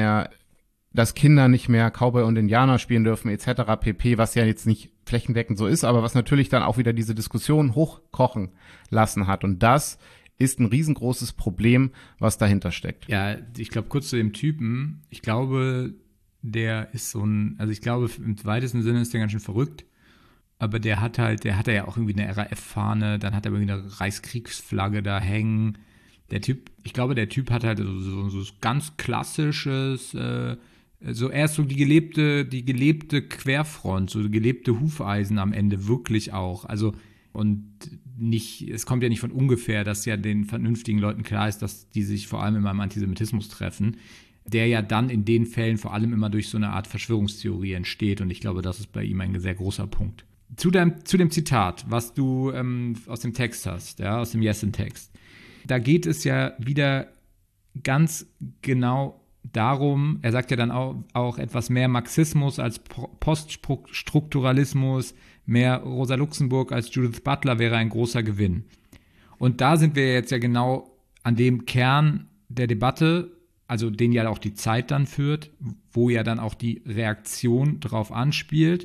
Kinder nicht mehr Cowboy und Indianer spielen dürfen etc. pp., was ja jetzt nicht flächendeckend so ist, aber was natürlich dann auch wieder diese Diskussion hochkochen lassen hat. Und das ist ein riesengroßes Problem, was dahinter steckt. Ja, ich glaube, kurz zu dem Typen, ich glaube, der ist also ich glaube, im weitesten Sinne ist der ganz schön verrückt, aber der hat ja auch irgendwie eine RAF-Fahne, dann hat er irgendwie eine Reichskriegsflagge da hängen. Der Typ hat halt so ganz klassisches, so erst so die gelebte Querfront, so gelebte Hufeisen am Ende wirklich auch. Also, und es kommt ja nicht von ungefähr, dass ja den vernünftigen Leuten klar ist, dass die sich vor allem in einem Antisemitismus treffen, der ja dann in den Fällen vor allem immer durch so eine Art Verschwörungstheorie entsteht. Und ich glaube, das ist bei ihm ein sehr großer Punkt. Zu dem Zitat, was du aus dem Text hast, ja, aus dem Jessen-Text. Da geht es ja wieder ganz genau darum, er sagt ja dann auch etwas mehr Marxismus als Poststrukturalismus, mehr Rosa Luxemburg als Judith Butler wäre ein großer Gewinn. Und da sind wir jetzt ja genau an dem Kern der Debatte, also den ja auch die Zeit dann führt, wo ja dann auch die Reaktion drauf anspielt.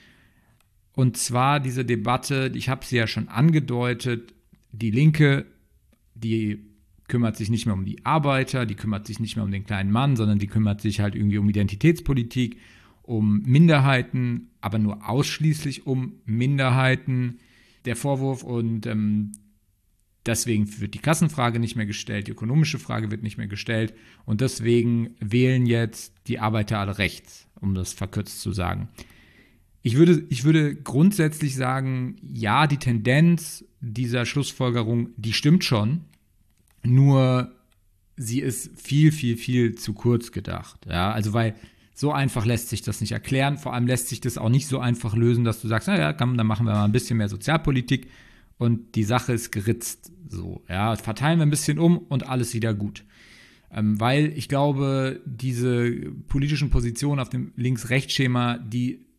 Und zwar diese Debatte, ich habe sie ja schon angedeutet, die Linke, die kümmert sich nicht mehr um die Arbeiter, die kümmert sich nicht mehr um den kleinen Mann, sondern die kümmert sich halt irgendwie um Identitätspolitik, um Minderheiten, aber nur ausschließlich um Minderheiten. Der Vorwurf und deswegen wird die Klassenfrage nicht mehr gestellt, die ökonomische Frage wird nicht mehr gestellt und deswegen wählen jetzt die Arbeiter alle rechts, um das verkürzt zu sagen. Ich würde grundsätzlich sagen, ja, die Tendenz dieser Schlussfolgerung, die stimmt schon, nur sie ist viel, viel, viel zu kurz gedacht. Ja, also weil so einfach lässt sich das nicht erklären. Vor allem lässt sich das auch nicht so einfach lösen, dass du sagst, naja, komm, dann machen wir mal ein bisschen mehr Sozialpolitik und die Sache ist geritzt. So, ja, verteilen wir ein bisschen um und alles wieder gut. Weil ich glaube, diese politischen Positionen auf dem Links-Rechts-Schema, die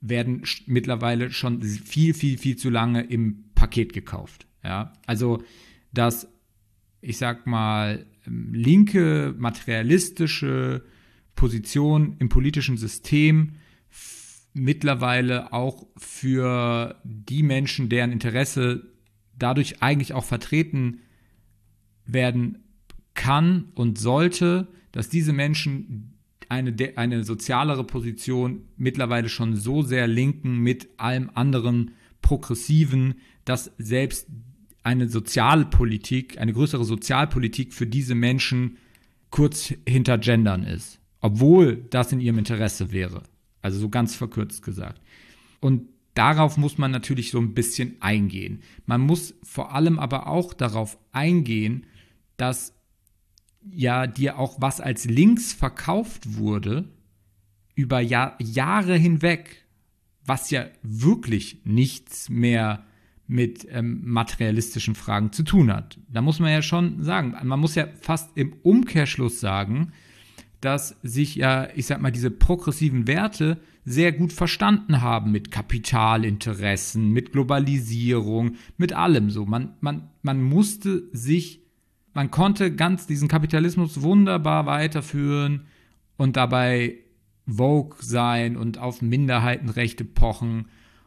werden mittlerweile schon viel, viel, viel zu lange im Paket gekauft. Ja? Also, dass, ich sag mal, linke, materialistische Position im politischen System mittlerweile auch für die Menschen, deren Interesse dadurch eigentlich auch vertreten werden kann und sollte, dass diese Menschen eine sozialere Position mittlerweile schon so sehr linken mit allem anderen Progressiven, dass selbst eine Sozialpolitik, eine größere Sozialpolitik für diese Menschen kurz hinter Gendern ist, obwohl das in ihrem Interesse wäre. Also so ganz verkürzt gesagt. Und darauf muss man natürlich so ein bisschen eingehen. Man muss vor allem aber auch darauf eingehen, dass ja dir auch was als links verkauft wurde über Jahre hinweg, was ja wirklich nichts mehr mit materialistischen Fragen zu tun hat. Da muss man ja schon sagen, man muss ja fast im Umkehrschluss sagen, dass sich ja, ich sag mal, diese progressiven Werte sehr gut verstanden haben mit Kapitalinteressen, mit Globalisierung, mit allem so. Man konnte diesen Kapitalismus wunderbar weiterführen und dabei woke sein und auf Minderheitenrechte pochen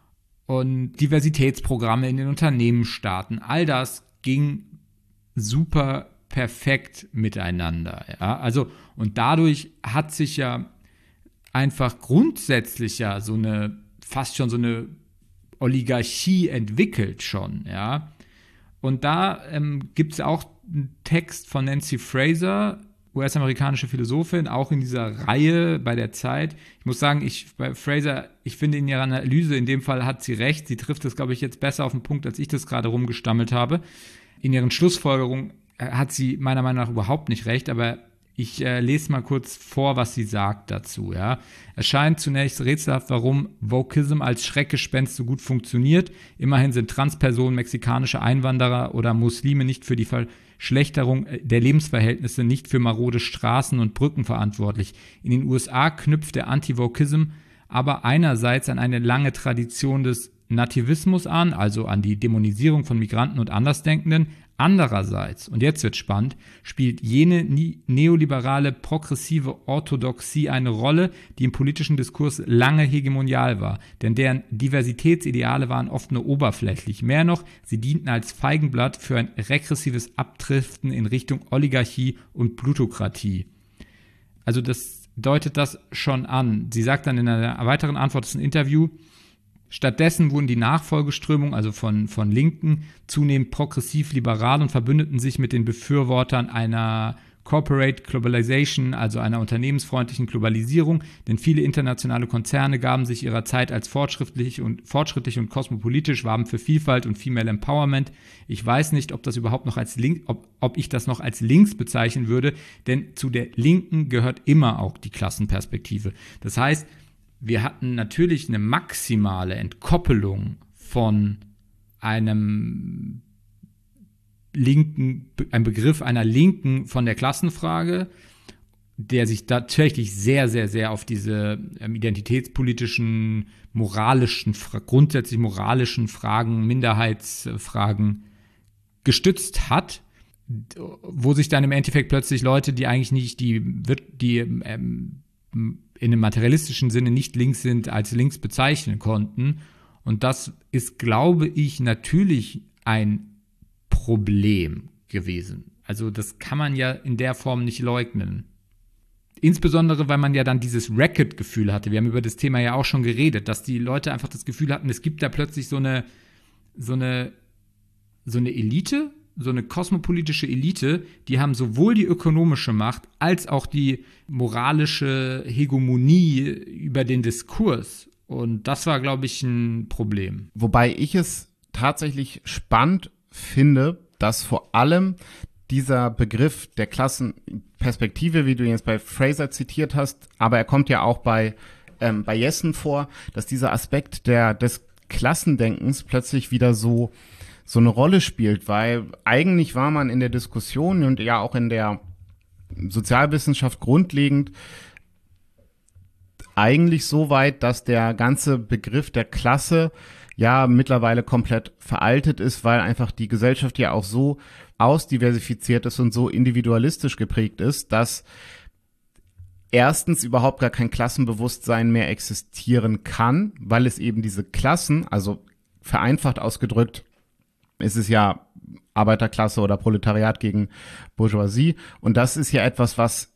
und Diversitätsprogramme in den Unternehmen starten. All das ging super perfekt miteinander. Ja? Also, und dadurch hat sich ja einfach grundsätzlich ja fast schon so eine Oligarchie entwickelt schon, ja. Und da gibt es auch einen Text von Nancy Fraser, US-amerikanische Philosophin, auch in dieser Reihe bei der Zeit. Ich muss sagen, bei Fraser, ich finde in ihrer Analyse, in dem Fall hat sie recht, sie trifft es, glaube ich, jetzt besser auf den Punkt, als ich das gerade rumgestammelt habe. In ihren Schlussfolgerungen hat sie meiner Meinung nach überhaupt nicht recht, aber ich lese mal kurz vor, was sie sagt dazu. Ja. Es scheint zunächst rätselhaft, warum Wokeism als Schreckgespenst so gut funktioniert. Immerhin sind Transpersonen, mexikanische Einwanderer oder Muslime nicht für die Verschlechterung der Lebensverhältnisse, nicht für marode Straßen und Brücken verantwortlich. In den USA knüpft der Anti-Wokeism aber einerseits an eine lange Tradition des Nativismus an, also an die Dämonisierung von Migranten und Andersdenkenden. Andererseits, und jetzt wird spannend, spielt jene neoliberale progressive Orthodoxie eine Rolle, die im politischen Diskurs lange hegemonial war, denn deren Diversitätsideale waren oft nur oberflächlich. Mehr noch, sie dienten als Feigenblatt für ein regressives Abdriften in Richtung Oligarchie und Plutokratie. Also das deutet das schon an. Sie sagt dann in einer weiteren Antwort, das ist ein Interview, stattdessen wurden die Nachfolgeströmungen, also von Linken, zunehmend progressiv-liberal und verbündeten sich mit den Befürwortern einer Corporate Globalization, also einer unternehmensfreundlichen Globalisierung, denn viele internationale Konzerne gaben sich ihrer Zeit als fortschrittlich und kosmopolitisch, warben für Vielfalt und Female Empowerment. Ich weiß nicht, ob ich das noch als links bezeichnen würde, denn zu der Linken gehört immer auch die Klassenperspektive. Das heißt, wir hatten natürlich eine maximale Entkoppelung von einem Begriff einer Linken von der Klassenfrage, der sich tatsächlich sehr, sehr, sehr auf diese identitätspolitischen, grundsätzlich moralischen Fragen, Minderheitsfragen gestützt hat, wo sich dann im Endeffekt plötzlich Leute, die eigentlich nicht in einem materialistischen Sinne nicht links sind, als links bezeichnen konnten. Und das ist, glaube ich, natürlich ein Problem gewesen. Also das kann man ja in der Form nicht leugnen. Insbesondere, weil man ja dann dieses Racket-Gefühl hatte. Wir haben über das Thema ja auch schon geredet, dass die Leute einfach das Gefühl hatten, es gibt da plötzlich so eine Elite, so eine kosmopolitische Elite, die haben sowohl die ökonomische Macht als auch die moralische Hegemonie über den Diskurs. Und das war, glaube ich, ein Problem. Wobei ich es tatsächlich spannend finde, dass vor allem dieser Begriff der Klassenperspektive, wie du ihn jetzt bei Fraser zitiert hast, aber er kommt ja auch bei Jessen vor, dass dieser Aspekt des Klassendenkens plötzlich wieder so eine Rolle spielt, weil eigentlich war man in der Diskussion und ja auch in der Sozialwissenschaft grundlegend eigentlich so weit, dass der ganze Begriff der Klasse ja mittlerweile komplett veraltet ist, weil einfach die Gesellschaft ja auch so ausdiversifiziert ist und so individualistisch geprägt ist, dass erstens überhaupt gar kein Klassenbewusstsein mehr existieren kann, weil es eben diese Klassen, also vereinfacht ausgedrückt, ist es ja Arbeiterklasse oder Proletariat gegen Bourgeoisie. Und das ist ja etwas, was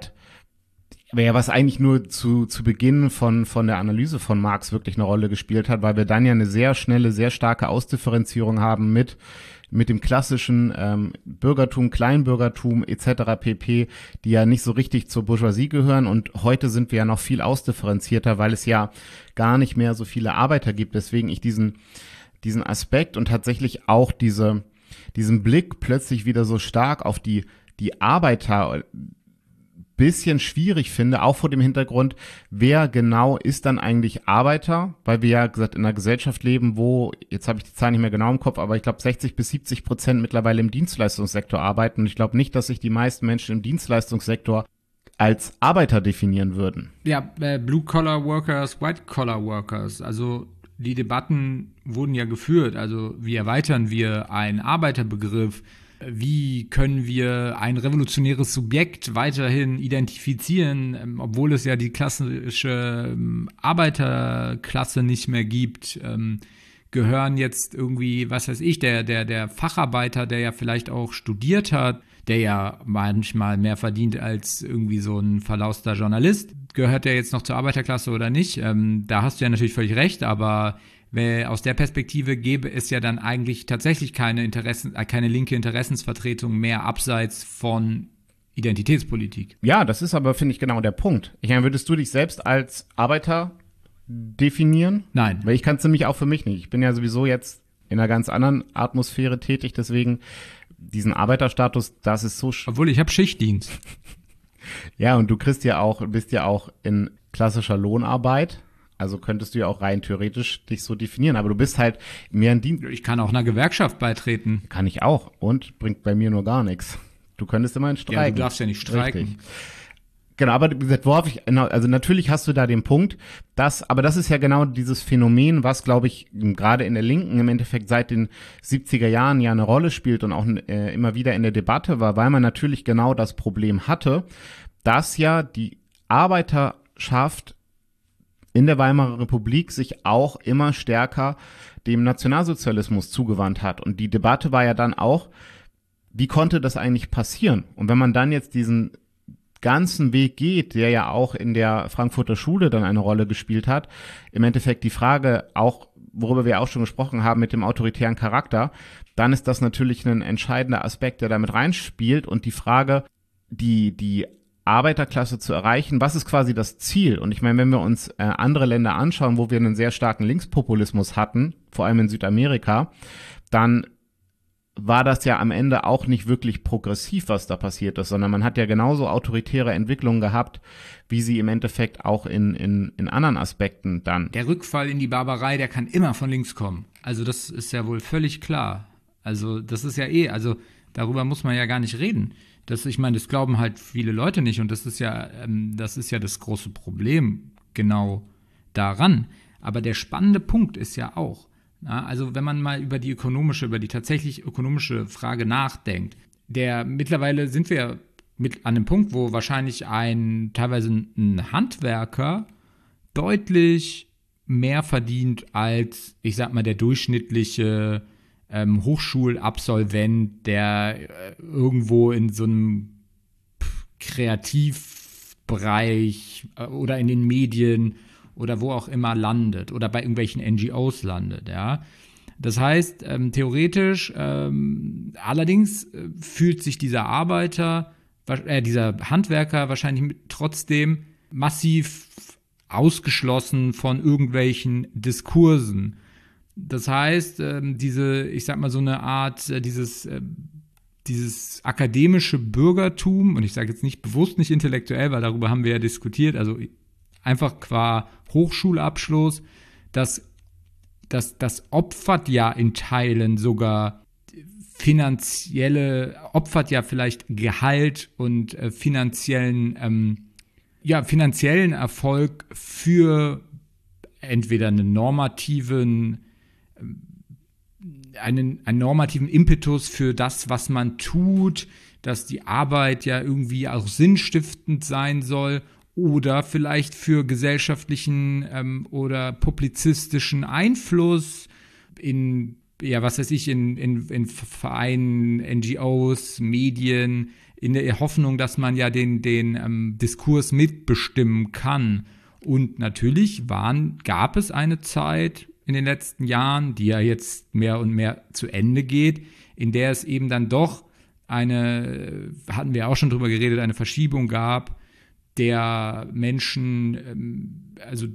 was eigentlich nur zu Beginn von der Analyse von Marx wirklich eine Rolle gespielt hat, weil wir dann ja eine sehr schnelle, sehr starke Ausdifferenzierung haben mit dem klassischen Bürgertum, Kleinbürgertum etc. pp., die ja nicht so richtig zur Bourgeoisie gehören. Und heute sind wir ja noch viel ausdifferenzierter, weil es ja gar nicht mehr so viele Arbeiter gibt. Deswegen ich diesen Aspekt und tatsächlich auch diesen Blick plötzlich wieder so stark auf die Arbeiter bisschen schwierig finde, auch vor dem Hintergrund, wer genau ist dann eigentlich Arbeiter, weil wir ja gesagt in einer Gesellschaft leben, wo, jetzt habe ich die Zahl nicht mehr genau im Kopf, aber ich glaube 60-70% mittlerweile im Dienstleistungssektor arbeiten und ich glaube nicht, dass sich die meisten Menschen im Dienstleistungssektor als Arbeiter definieren würden. Ja, Blue-Collar-Workers, White-Collar-Workers, also die Debatten wurden ja geführt, also wie erweitern wir einen Arbeiterbegriff, wie können wir ein revolutionäres Subjekt weiterhin identifizieren, obwohl es ja die klassische Arbeiterklasse nicht mehr gibt, gehören jetzt irgendwie, was weiß ich, der Facharbeiter, der ja vielleicht auch studiert hat, der ja manchmal mehr verdient als irgendwie so ein verlauster Journalist, gehört der jetzt noch zur Arbeiterklasse oder nicht? Da hast du ja natürlich völlig recht, aber aus der Perspektive gäbe es ja dann eigentlich tatsächlich keine linke Interessensvertretung mehr abseits von Identitätspolitik. Ja, das ist aber, finde ich, genau der Punkt. Ich meine, würdest du dich selbst als Arbeiter definieren? Nein. Weil ich kann es nämlich auch für mich nicht. Ich bin ja sowieso jetzt in einer ganz anderen Atmosphäre tätig, deswegen diesen Arbeiterstatus, das ist so Obwohl, ich habe Schichtdienst. Ja, und du bist ja auch in klassischer Lohnarbeit. Also könntest du ja auch rein theoretisch dich so definieren, aber du bist halt mehr ein Dienst. Ich kann auch einer Gewerkschaft beitreten. Kann ich auch und bringt bei mir nur gar nichts. Du könntest immerhin streiken. Ja, du darfst ja nicht streiken. Richtig. Genau, aber also natürlich hast du da den Punkt, aber das ist ja genau dieses Phänomen, was, glaube ich, gerade in der Linken im Endeffekt seit den 70er Jahren ja eine Rolle spielt und auch immer wieder in der Debatte war, weil man natürlich genau das Problem hatte, dass ja die Arbeiterschaft in der Weimarer Republik sich auch immer stärker dem Nationalsozialismus zugewandt hat. Und die Debatte war ja dann auch, wie konnte das eigentlich passieren? Und wenn man dann jetzt diesen ganzen Weg geht, der ja auch in der Frankfurter Schule dann eine Rolle gespielt hat, im Endeffekt die Frage auch, worüber wir auch schon gesprochen haben mit dem autoritären Charakter, dann ist das natürlich ein entscheidender Aspekt, der damit reinspielt und die Frage, die Arbeiterklasse zu erreichen, was ist quasi das Ziel? Und ich meine, wenn wir uns andere Länder anschauen, wo wir einen sehr starken Linkspopulismus hatten, vor allem in Südamerika, dann war das ja am Ende auch nicht wirklich progressiv, was da passiert ist, sondern man hat ja genauso autoritäre Entwicklungen gehabt, wie sie im Endeffekt auch in anderen Aspekten dann. Der Rückfall in die Barbarei, der kann immer von links kommen. Also das ist ja wohl völlig klar. Also das ist ja also darüber muss man ja gar nicht reden. Ich meine, das glauben halt viele Leute nicht und das ist ja das große Problem genau daran. Aber der spannende Punkt ist ja auch, also wenn man mal über die tatsächlich ökonomische Frage nachdenkt, mittlerweile sind wir an einem Punkt, wo wahrscheinlich teilweise ein Handwerker deutlich mehr verdient als, ich sag mal, der durchschnittliche Hochschulabsolvent, der irgendwo in so einem Kreativbereich oder in den Medien oder wo auch immer landet oder bei irgendwelchen NGOs landet, ja. Das heißt, theoretisch, allerdings fühlt sich dieser Handwerker wahrscheinlich trotzdem massiv ausgeschlossen von irgendwelchen Diskursen. Das heißt, ich sag mal so eine Art, dieses akademische Bürgertum, und ich sage jetzt nicht bewusst nicht intellektuell, weil darüber haben wir ja diskutiert, also einfach qua Hochschulabschluss, das opfert ja in Teilen sogar opfert ja vielleicht Gehalt und finanziellen finanziellen Erfolg für entweder einen normativen Impetus für das, was man tut, dass die Arbeit ja irgendwie auch sinnstiftend sein soll, oder vielleicht für gesellschaftlichen oder publizistischen Einfluss in Vereinen, NGOs, Medien, in der Hoffnung, dass man ja den Diskurs mitbestimmen kann. Und natürlich gab es eine Zeit in den letzten Jahren, die ja jetzt mehr und mehr zu Ende geht, in der es eben dann doch hatten wir auch schon drüber geredet, eine Verschiebung gab der Menschen,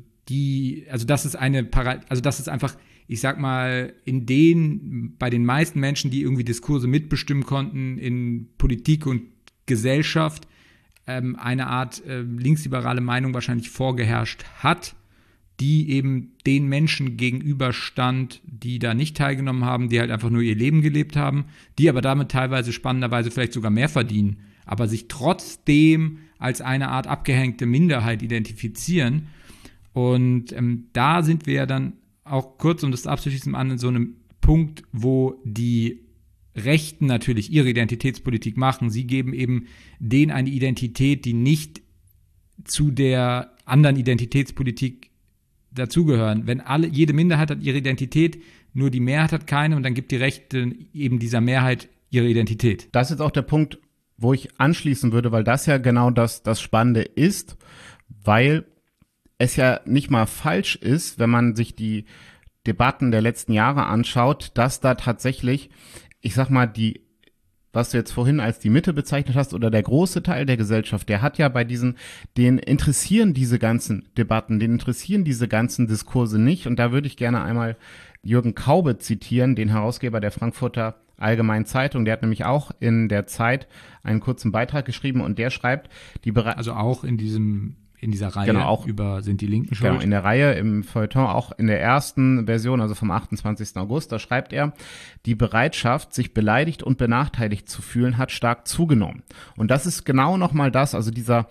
das ist einfach, ich sag mal, bei den meisten Menschen, die irgendwie Diskurse mitbestimmen konnten in Politik und Gesellschaft, eine Art linksliberale Meinung wahrscheinlich vorgeherrscht hat, die eben den Menschen gegenüberstand, die da nicht teilgenommen haben, die halt einfach nur ihr Leben gelebt haben, die aber damit teilweise spannenderweise vielleicht sogar mehr verdienen, aber sich trotzdem als eine Art abgehängte Minderheit identifizieren. Und da sind wir ja dann auch kurz, um das abzuschließen, an so einem Punkt, wo die Rechten natürlich ihre Identitätspolitik machen. Sie geben eben denen eine Identität, die nicht zu der anderen Identitätspolitik dazugehören. Wenn jede Minderheit hat ihre Identität, nur die Mehrheit hat keine, und dann gibt die Rechte eben dieser Mehrheit ihre Identität. Das ist auch der Punkt, wo ich anschließen würde, weil das ja genau das Spannende ist, weil es ja nicht mal falsch ist, wenn man sich die Debatten der letzten Jahre anschaut, dass da tatsächlich, ich sag mal, was du jetzt vorhin als die Mitte bezeichnet hast, oder der große Teil der Gesellschaft, der hat ja den interessieren diese ganzen Debatten, den interessieren diese ganzen Diskurse nicht. Und da würde ich gerne einmal Jürgen Kaube zitieren, den Herausgeber der Frankfurter Allgemeinen Zeitung. Der hat nämlich auch in der Zeit einen kurzen Beitrag geschrieben, und der schreibt, also auch in dieser Reihe, genau, auch über Sind die Linken schuld? Genau, in der Reihe, im Feuilleton, auch in der ersten Version, also vom 28. August, da schreibt er, die Bereitschaft, sich beleidigt und benachteiligt zu fühlen, hat stark zugenommen. Und das ist genau nochmal das, also dieser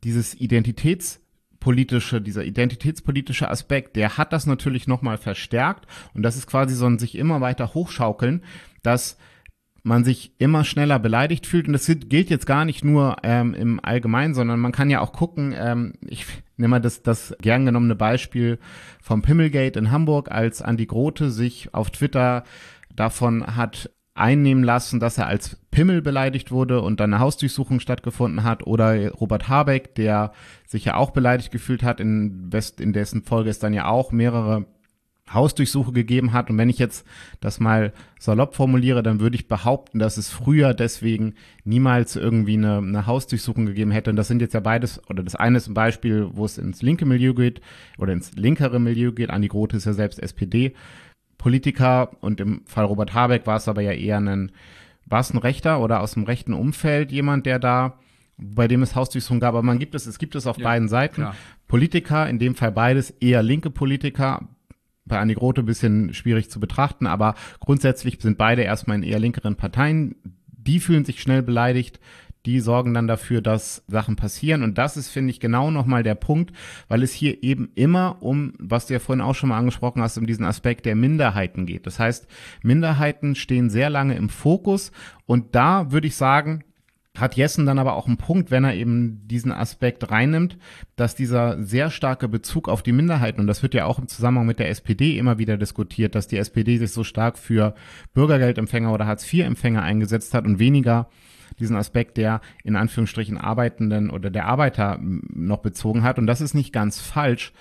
identitätspolitische Aspekt, der hat das natürlich nochmal verstärkt, und das ist quasi so ein sich immer weiter hochschaukeln, dass man sich immer schneller beleidigt fühlt, und das gilt jetzt gar nicht nur im Allgemeinen, sondern man kann ja auch gucken, ich nehme mal das gern genommene Beispiel vom Pimmelgate in Hamburg, als Andi Grote sich auf Twitter davon hat einnehmen lassen, dass er als Pimmel beleidigt wurde und dann eine Hausdurchsuchung stattgefunden hat, oder Robert Habeck, der sich ja auch beleidigt gefühlt hat, in dessen Folge es dann ja auch mehrere Hausdurchsuche gegeben hat. Und wenn ich jetzt das mal salopp formuliere, dann würde ich behaupten, dass es früher deswegen niemals irgendwie eine Hausdurchsuchung gegeben hätte. Und das sind jetzt ja beides, oder das eine ist ein Beispiel, wo es ins linke Milieu geht oder ins linkere Milieu geht. Andi Grote ist ja selbst SPD-Politiker, und im Fall Robert Habeck war es aber ja eher ein Rechter oder aus dem rechten Umfeld, jemand, bei dem es Hausdurchsuchungen gab. Aber es gibt es auf beiden Seiten. Klar. Politiker, in dem Fall beides, eher linke Politiker. Bei Andi Grote ein bisschen schwierig zu betrachten, aber grundsätzlich sind beide erstmal in eher linkeren Parteien. Die fühlen sich schnell beleidigt, die sorgen dann dafür, dass Sachen passieren. Und das ist, finde ich, genau nochmal der Punkt, weil es hier eben immer was du ja vorhin auch schon mal angesprochen hast, um diesen Aspekt der Minderheiten geht. Das heißt, Minderheiten stehen sehr lange im Fokus, und da würde ich sagen, hat Jessen dann aber auch einen Punkt, wenn er eben diesen Aspekt reinnimmt, dass dieser sehr starke Bezug auf die Minderheiten, und das wird ja auch im Zusammenhang mit der SPD immer wieder diskutiert, dass die SPD sich so stark für Bürgergeldempfänger oder Hartz-IV-Empfänger eingesetzt hat und weniger diesen Aspekt der in Anführungsstrichen Arbeitenden oder der Arbeiter noch bezogen hat. Und das ist nicht ganz falsch,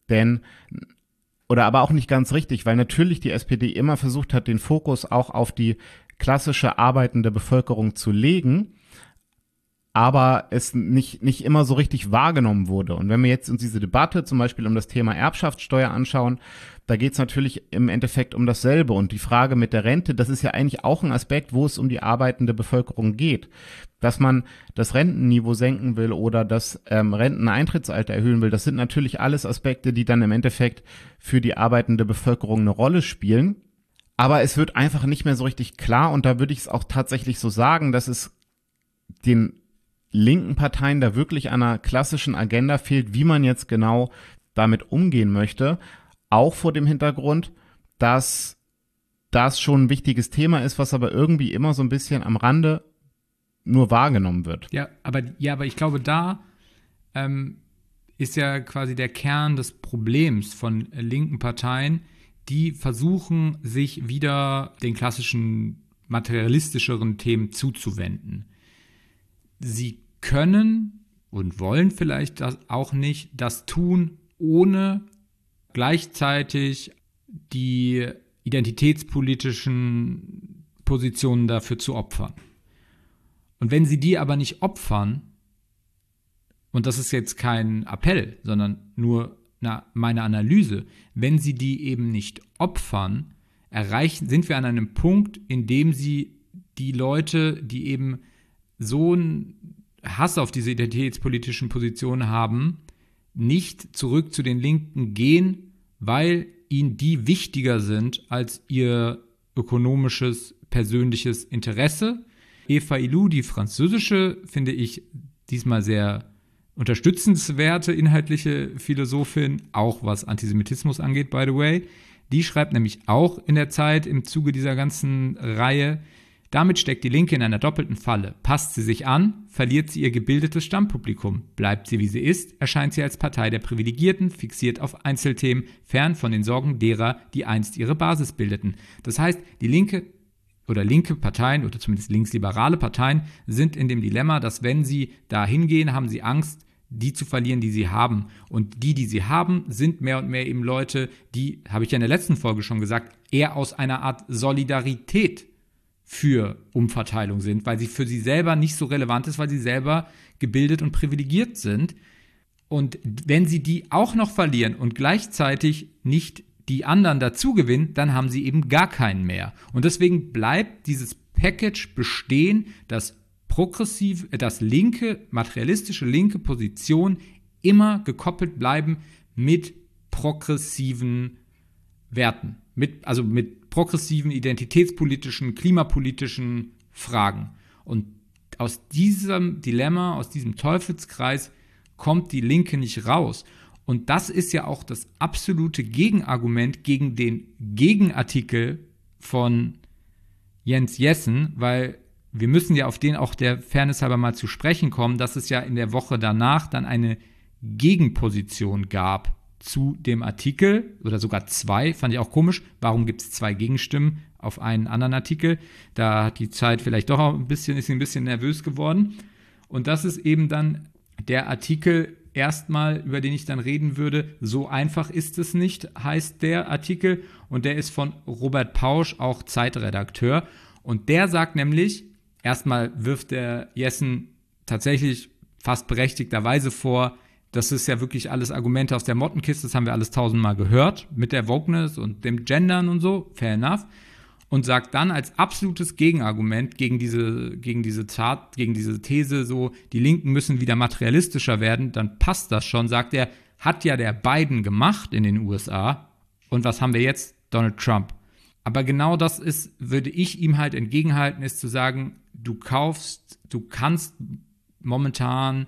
aber auch nicht ganz richtig, weil natürlich die SPD immer versucht hat, den Fokus auch auf die klassische arbeitende Bevölkerung zu legen, aber es nicht immer so richtig wahrgenommen wurde. Und wenn wir jetzt uns diese Debatte zum Beispiel um das Thema Erbschaftssteuer anschauen, da geht es natürlich im Endeffekt um dasselbe. Und die Frage mit der Rente, das ist ja eigentlich auch ein Aspekt, wo es um die arbeitende Bevölkerung geht. Dass man das Rentenniveau senken will oder das Renteneintrittsalter erhöhen will, das sind natürlich alles Aspekte, die dann im Endeffekt für die arbeitende Bevölkerung eine Rolle spielen. Aber es wird einfach nicht mehr so richtig klar, und da würde ich es auch tatsächlich so sagen, dass es den linken Parteien da wirklich an einer klassischen Agenda fehlt, wie man jetzt genau damit umgehen möchte. Auch vor dem Hintergrund, dass das schon ein wichtiges Thema ist, was aber irgendwie immer so ein bisschen am Rande nur wahrgenommen wird. Ja, aber ich glaube, da ist ja quasi der Kern des Problems von linken Parteien, die versuchen, sich wieder den klassischen materialistischeren Themen zuzuwenden. Sie können und wollen vielleicht das auch nicht das tun, ohne gleichzeitig die identitätspolitischen Positionen dafür zu opfern. Und wenn sie die aber nicht opfern, und das ist jetzt kein Appell, sondern nur meine Analyse, wenn sie die eben nicht opfern, sind wir an einem Punkt, in dem sie die Leute, die eben so einen Hass auf diese identitätspolitischen Positionen haben, nicht zurück zu den Linken gehen, weil ihnen die wichtiger sind als ihr ökonomisches, persönliches Interesse. Eva Illouz, die französische, finde ich diesmal sehr unterstützenswerte inhaltliche Philosophin, auch was Antisemitismus angeht, by the way. Die schreibt nämlich auch in der Zeit im Zuge dieser ganzen Reihe: Damit steckt die Linke in einer doppelten Falle. Passt sie sich an, verliert sie ihr gebildetes Stammpublikum. Bleibt sie, wie sie ist, erscheint sie als Partei der Privilegierten, fixiert auf Einzelthemen, fern von den Sorgen derer, die einst ihre Basis bildeten. Das heißt, die Linke oder linke Parteien oder zumindest linksliberale Parteien sind in dem Dilemma, dass wenn sie da hingehen, haben sie Angst, die zu verlieren, die sie haben. Und die sie haben, sind mehr und mehr eben Leute, die, habe ich ja in der letzten Folge schon gesagt, eher aus einer Art Solidarität für Umverteilung sind, weil sie für sie selber nicht so relevant ist, weil sie selber gebildet und privilegiert sind. Und wenn sie die auch noch verlieren und gleichzeitig nicht die anderen dazu gewinnen, dann haben sie eben gar keinen mehr. Und deswegen bleibt dieses Package bestehen, dass materialistische linke Positionen immer gekoppelt bleiben mit progressiven Werten, mit progressiven identitätspolitischen, klimapolitischen Fragen. Und aus diesem Dilemma, aus diesem Teufelskreis kommt die Linke nicht raus. Und das ist ja auch das absolute Gegenargument gegen den Gegenartikel von Jens Jessen, weil wir müssen ja auf den auch der Fairness halber mal zu sprechen kommen, dass es ja in der Woche danach dann eine Gegenposition gab zu dem Artikel, oder sogar zwei, fand ich auch komisch. Warum gibt es zwei Gegenstimmen auf einen anderen Artikel? Da hat die Zeit vielleicht doch ein bisschen nervös geworden. Und das ist eben dann der Artikel erstmal, über den ich dann reden würde. So einfach ist es nicht, heißt der Artikel. Und der ist von Robert Pausch, auch Zeitredakteur. Und der sagt nämlich, erstmal wirft der Jessen tatsächlich fast berechtigterweise vor, das ist ja wirklich alles Argumente aus der Mottenkiste, das haben wir alles tausendmal gehört, mit der Wokeness und dem Gendern und so, fair enough. Und sagt dann als absolutes Gegenargument gegen diese These, so, die Linken müssen wieder materialistischer werden, dann passt das schon, sagt er, hat ja der Biden gemacht in den USA. Und was haben wir jetzt? Donald Trump. Aber genau das ist, würde ich ihm halt entgegenhalten, ist zu sagen, du kannst momentan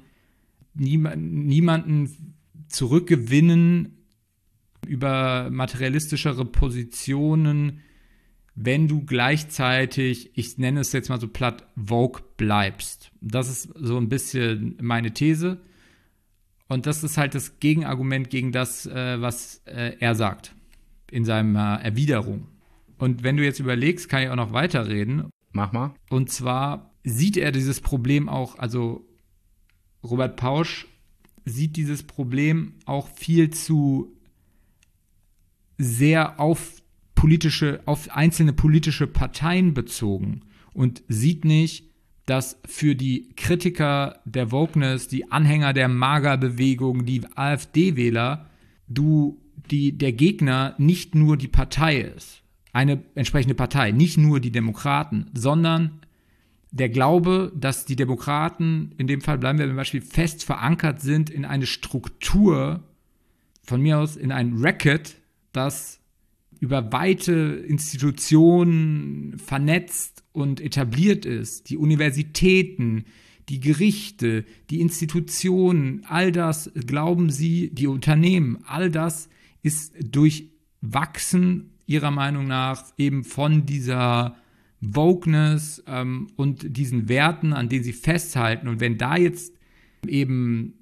niemanden zurückgewinnen über materialistischere Positionen, wenn du gleichzeitig, ich nenne es jetzt mal so platt, woke bleibst. Das ist so ein bisschen meine These. Und das ist halt das Gegenargument gegen das, was er sagt in seiner Erwiderung. Und wenn du jetzt überlegst, kann ich auch noch weiterreden. Mach mal. Und zwar sieht er dieses Problem auch, also Robert Pausch sieht dieses Problem auch viel zu sehr auf einzelne politische Parteien bezogen und sieht nicht, dass für die Kritiker der Wokeness, die Anhänger der MAGA-Bewegung, die AfD-Wähler, der Gegner nicht nur die Partei ist, eine entsprechende Partei, nicht nur die Demokraten, sondern der Glaube, dass die Demokraten, in dem Fall bleiben wir zum Beispiel, fest verankert sind in eine Struktur, von mir aus in ein Racket, das über weite Institutionen vernetzt und etabliert ist, die Universitäten, die Gerichte, die Institutionen, all das, glauben Sie, die Unternehmen, all das ist durchwachsen, Ihrer Meinung nach, eben von dieser Wokeness und diesen Werten, an denen sie festhalten. Und wenn da jetzt eben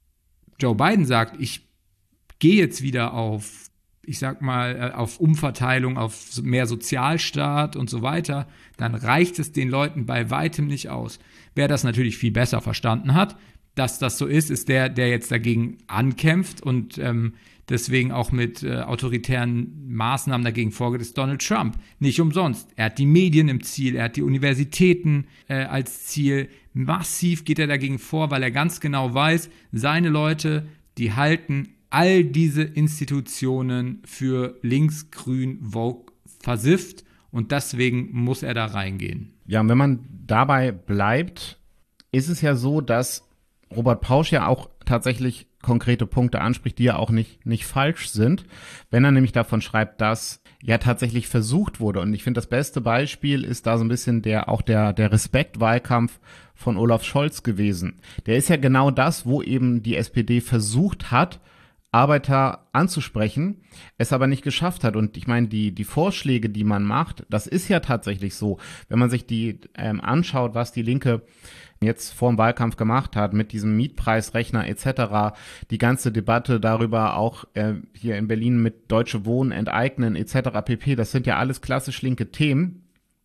Joe Biden sagt, ich gehe jetzt wieder auf, ich sag mal, auf Umverteilung, auf mehr Sozialstaat und so weiter, dann reicht es den Leuten bei weitem nicht aus. Wer das natürlich viel besser verstanden hat, dass das so ist der jetzt dagegen ankämpft und deswegen auch mit autoritären Maßnahmen dagegen vorgeht, ist Donald Trump. Nicht umsonst. Er hat die Medien im Ziel, er hat die Universitäten als Ziel. Massiv geht er dagegen vor, weil er ganz genau weiß, seine Leute, die halten all diese Institutionen für linksgrün, woke, versifft und deswegen muss er da reingehen. Ja, und wenn man dabei bleibt, ist es ja so, dass Robert Pausch ja auch tatsächlich konkrete Punkte anspricht, die ja auch nicht falsch sind, wenn er nämlich davon schreibt, dass ja tatsächlich versucht wurde. Und ich finde, das beste Beispiel ist da so ein bisschen der Respektwahlkampf von Olaf Scholz gewesen. Der ist ja genau das, wo eben die SPD versucht hat, Arbeiter anzusprechen, es aber nicht geschafft hat. Und ich meine, die Vorschläge, die man macht, das ist ja tatsächlich so. Wenn man sich die anschaut, was die Linke jetzt vor dem Wahlkampf gemacht hat, mit diesem Mietpreisrechner etc., die ganze Debatte darüber auch hier in Berlin mit Deutsche Wohnen enteignen etc. pp., das sind ja alles klassisch linke Themen,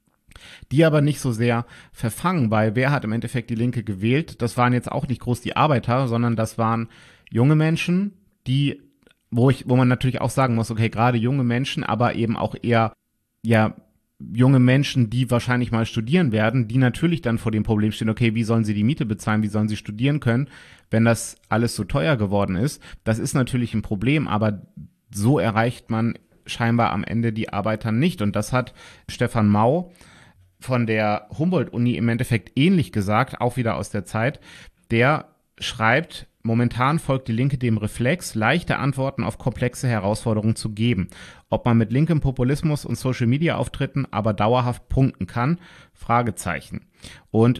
die aber nicht so sehr verfangen, weil wer hat im Endeffekt die Linke gewählt? Das waren jetzt auch nicht groß die Arbeiter, sondern das waren junge Menschen, die, wo man natürlich auch sagen muss, okay, gerade junge Menschen, aber eben auch eher, ja, junge Menschen, die wahrscheinlich mal studieren werden, die natürlich dann vor dem Problem stehen, okay, wie sollen sie die Miete bezahlen, wie sollen sie studieren können, wenn das alles so teuer geworden ist. Das ist natürlich ein Problem, aber so erreicht man scheinbar am Ende die Arbeiter nicht. Und das hat Stefan Mau von der Humboldt-Uni im Endeffekt ähnlich gesagt, auch wieder aus der Zeit. Der schreibt, momentan folgt die Linke dem Reflex, leichte Antworten auf komplexe Herausforderungen zu geben. Ob man mit linkem Populismus und Social-Media-Auftritten aber dauerhaft punkten kann? Fragezeichen. Und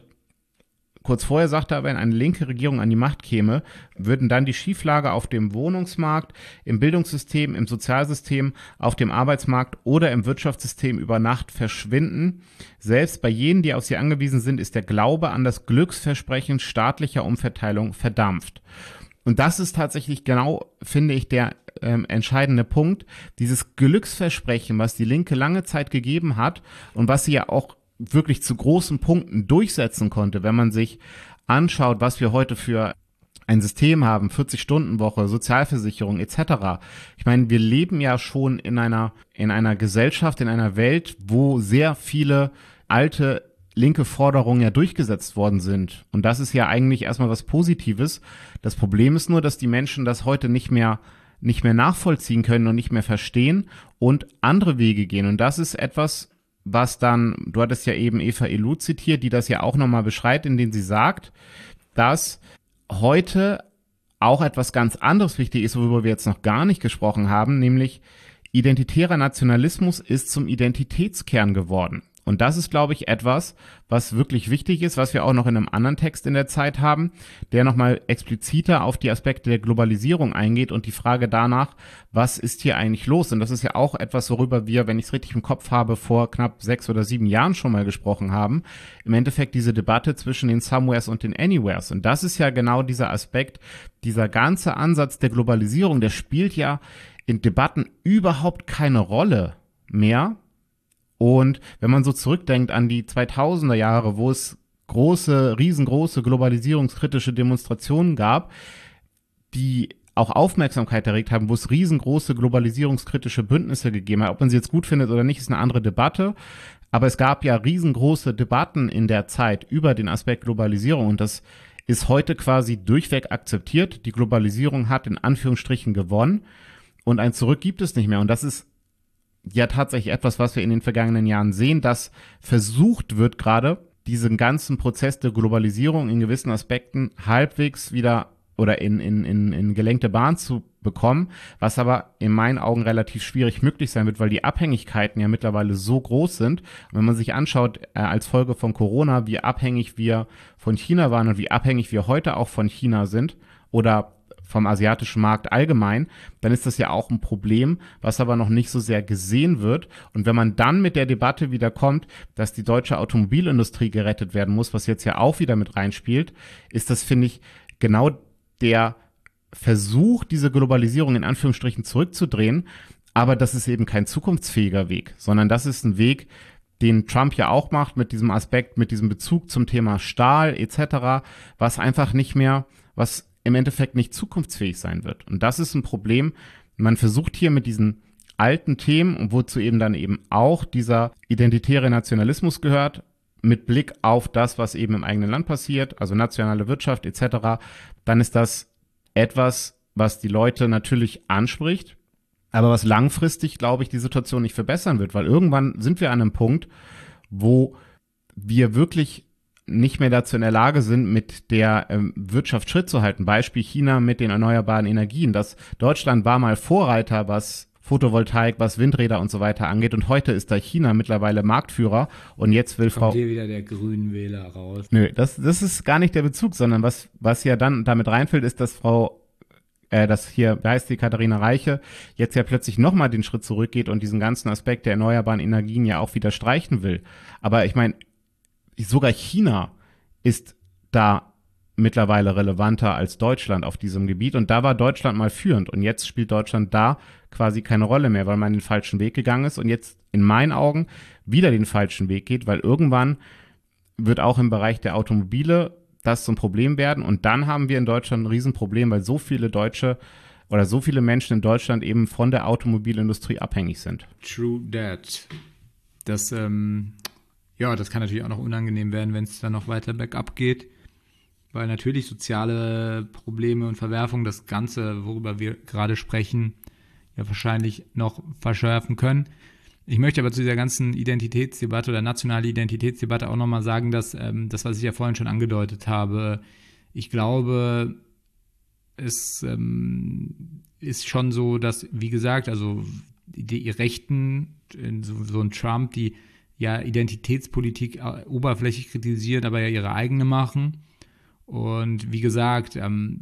kurz vorher sagte er, wenn eine linke Regierung an die Macht käme, würden dann die Schieflage auf dem Wohnungsmarkt, im Bildungssystem, im Sozialsystem, auf dem Arbeitsmarkt oder im Wirtschaftssystem über Nacht verschwinden. Selbst bei jenen, die auf sie angewiesen sind, ist der Glaube an das Glücksversprechen staatlicher Umverteilung verdampft. Und das ist tatsächlich genau, finde ich, der entscheidende Punkt. Dieses Glücksversprechen, was die Linke lange Zeit gegeben hat und was sie ja auch wirklich zu großen Punkten durchsetzen konnte, wenn man sich anschaut, was wir heute für ein System haben, 40-Stunden-Woche, Sozialversicherung etc. Ich meine, wir leben ja schon in einer Gesellschaft, in einer Welt, wo sehr viele alte linke Forderungen ja durchgesetzt worden sind. Und das ist ja eigentlich erstmal was Positives. Das Problem ist nur, dass die Menschen das heute nicht mehr nachvollziehen können und nicht mehr verstehen und andere Wege gehen. Und das ist etwas, was dann, du hattest ja eben Eva Elu zitiert, die das ja auch nochmal beschreibt, indem sie sagt, dass heute auch etwas ganz anderes wichtig ist, worüber wir jetzt noch gar nicht gesprochen haben, nämlich identitärer Nationalismus ist zum Identitätskern geworden. Und das ist, glaube ich, etwas, was wirklich wichtig ist, was wir auch noch in einem anderen Text in der Zeit haben, der nochmal expliziter auf die Aspekte der Globalisierung eingeht und die Frage danach, was ist hier eigentlich los? Und das ist ja auch etwas, worüber wir, wenn ich es richtig im Kopf habe, vor knapp 6 oder 7 Jahren schon mal gesprochen haben. Im Endeffekt diese Debatte zwischen den Somewheres und den Anywheres. Und das ist ja genau dieser Aspekt, dieser ganze Ansatz der Globalisierung, der spielt ja in Debatten überhaupt keine Rolle mehr. Und wenn man so zurückdenkt an die 2000er Jahre, wo es riesengroße globalisierungskritische Demonstrationen gab, die auch Aufmerksamkeit erregt haben, wo es riesengroße globalisierungskritische Bündnisse gegeben hat. Ob man sie jetzt gut findet oder nicht, ist eine andere Debatte. Aber es gab ja riesengroße Debatten in der Zeit über den Aspekt Globalisierung und das ist heute quasi durchweg akzeptiert. Die Globalisierung hat in Anführungsstrichen gewonnen und ein Zurück gibt es nicht mehr. Und das ist ja tatsächlich etwas, was wir in den vergangenen Jahren sehen, dass versucht wird gerade, diesen ganzen Prozess der Globalisierung in gewissen Aspekten halbwegs wieder oder in gelenkte Bahn zu bekommen, was aber in meinen Augen relativ schwierig möglich sein wird, weil die Abhängigkeiten ja mittlerweile so groß sind. Und wenn man sich anschaut, als Folge von Corona, wie abhängig wir von China waren und wie abhängig wir heute auch von China sind oder vom asiatischen Markt allgemein, dann ist das ja auch ein Problem, was aber noch nicht so sehr gesehen wird. Und wenn man dann mit der Debatte wieder kommt, dass die deutsche Automobilindustrie gerettet werden muss, was jetzt ja auch wieder mit reinspielt, ist das, finde ich, genau der Versuch, diese Globalisierung in Anführungsstrichen zurückzudrehen. Aber das ist eben kein zukunftsfähiger Weg, sondern das ist ein Weg, den Trump ja auch macht mit diesem Aspekt, mit diesem Bezug zum Thema Stahl etc., was einfach nicht mehr, was im Endeffekt nicht zukunftsfähig sein wird. Und das ist ein Problem. Man versucht hier mit diesen alten Themen, und wozu eben dann eben auch dieser identitäre Nationalismus gehört, mit Blick auf das, was eben im eigenen Land passiert, also nationale Wirtschaft etc., dann ist das etwas, was die Leute natürlich anspricht, aber was langfristig, glaube ich, die Situation nicht verbessern wird, weil irgendwann sind wir an einem Punkt, wo wir wirklich nicht mehr dazu in der Lage sind, mit der Wirtschaft Schritt zu halten. Beispiel China mit den erneuerbaren Energien. Deutschland war mal Vorreiter, was Photovoltaik, was Windräder und so weiter angeht. Und heute ist da China mittlerweile Marktführer. Und jetzt will Kommt hier wieder der Grünenwähler raus. Nö, das ist gar nicht der Bezug, sondern was ja dann damit reinfällt, ist, dass dass hier, da heißt die Katharina Reiche, jetzt ja plötzlich nochmal den Schritt zurückgeht und diesen ganzen Aspekt der erneuerbaren Energien ja auch wieder streichen will. Aber ich meine, sogar China ist da mittlerweile relevanter als Deutschland auf diesem Gebiet. Und da war Deutschland mal führend. Und jetzt spielt Deutschland da quasi keine Rolle mehr, weil man den falschen Weg gegangen ist und jetzt in meinen Augen wieder den falschen Weg geht, weil irgendwann wird auch im Bereich der Automobile das zum Problem werden. Und dann haben wir in Deutschland ein Riesenproblem, weil so viele Deutsche oder so viele Menschen in Deutschland eben von der Automobilindustrie abhängig sind. True that. Das kann natürlich auch noch unangenehm werden, wenn es dann noch weiter bergab geht, weil natürlich soziale Probleme und Verwerfungen das Ganze, worüber wir gerade sprechen, ja wahrscheinlich noch verschärfen können. Ich möchte aber zu dieser ganzen Identitätsdebatte oder nationale Identitätsdebatte auch nochmal sagen, dass das, was ich ja vorhin schon angedeutet habe, ich glaube, es ist schon so, dass, wie gesagt, also die Rechten, so ein Trump, die ja Identitätspolitik oberflächlich kritisiert, aber ja ihre eigene machen. Und wie gesagt,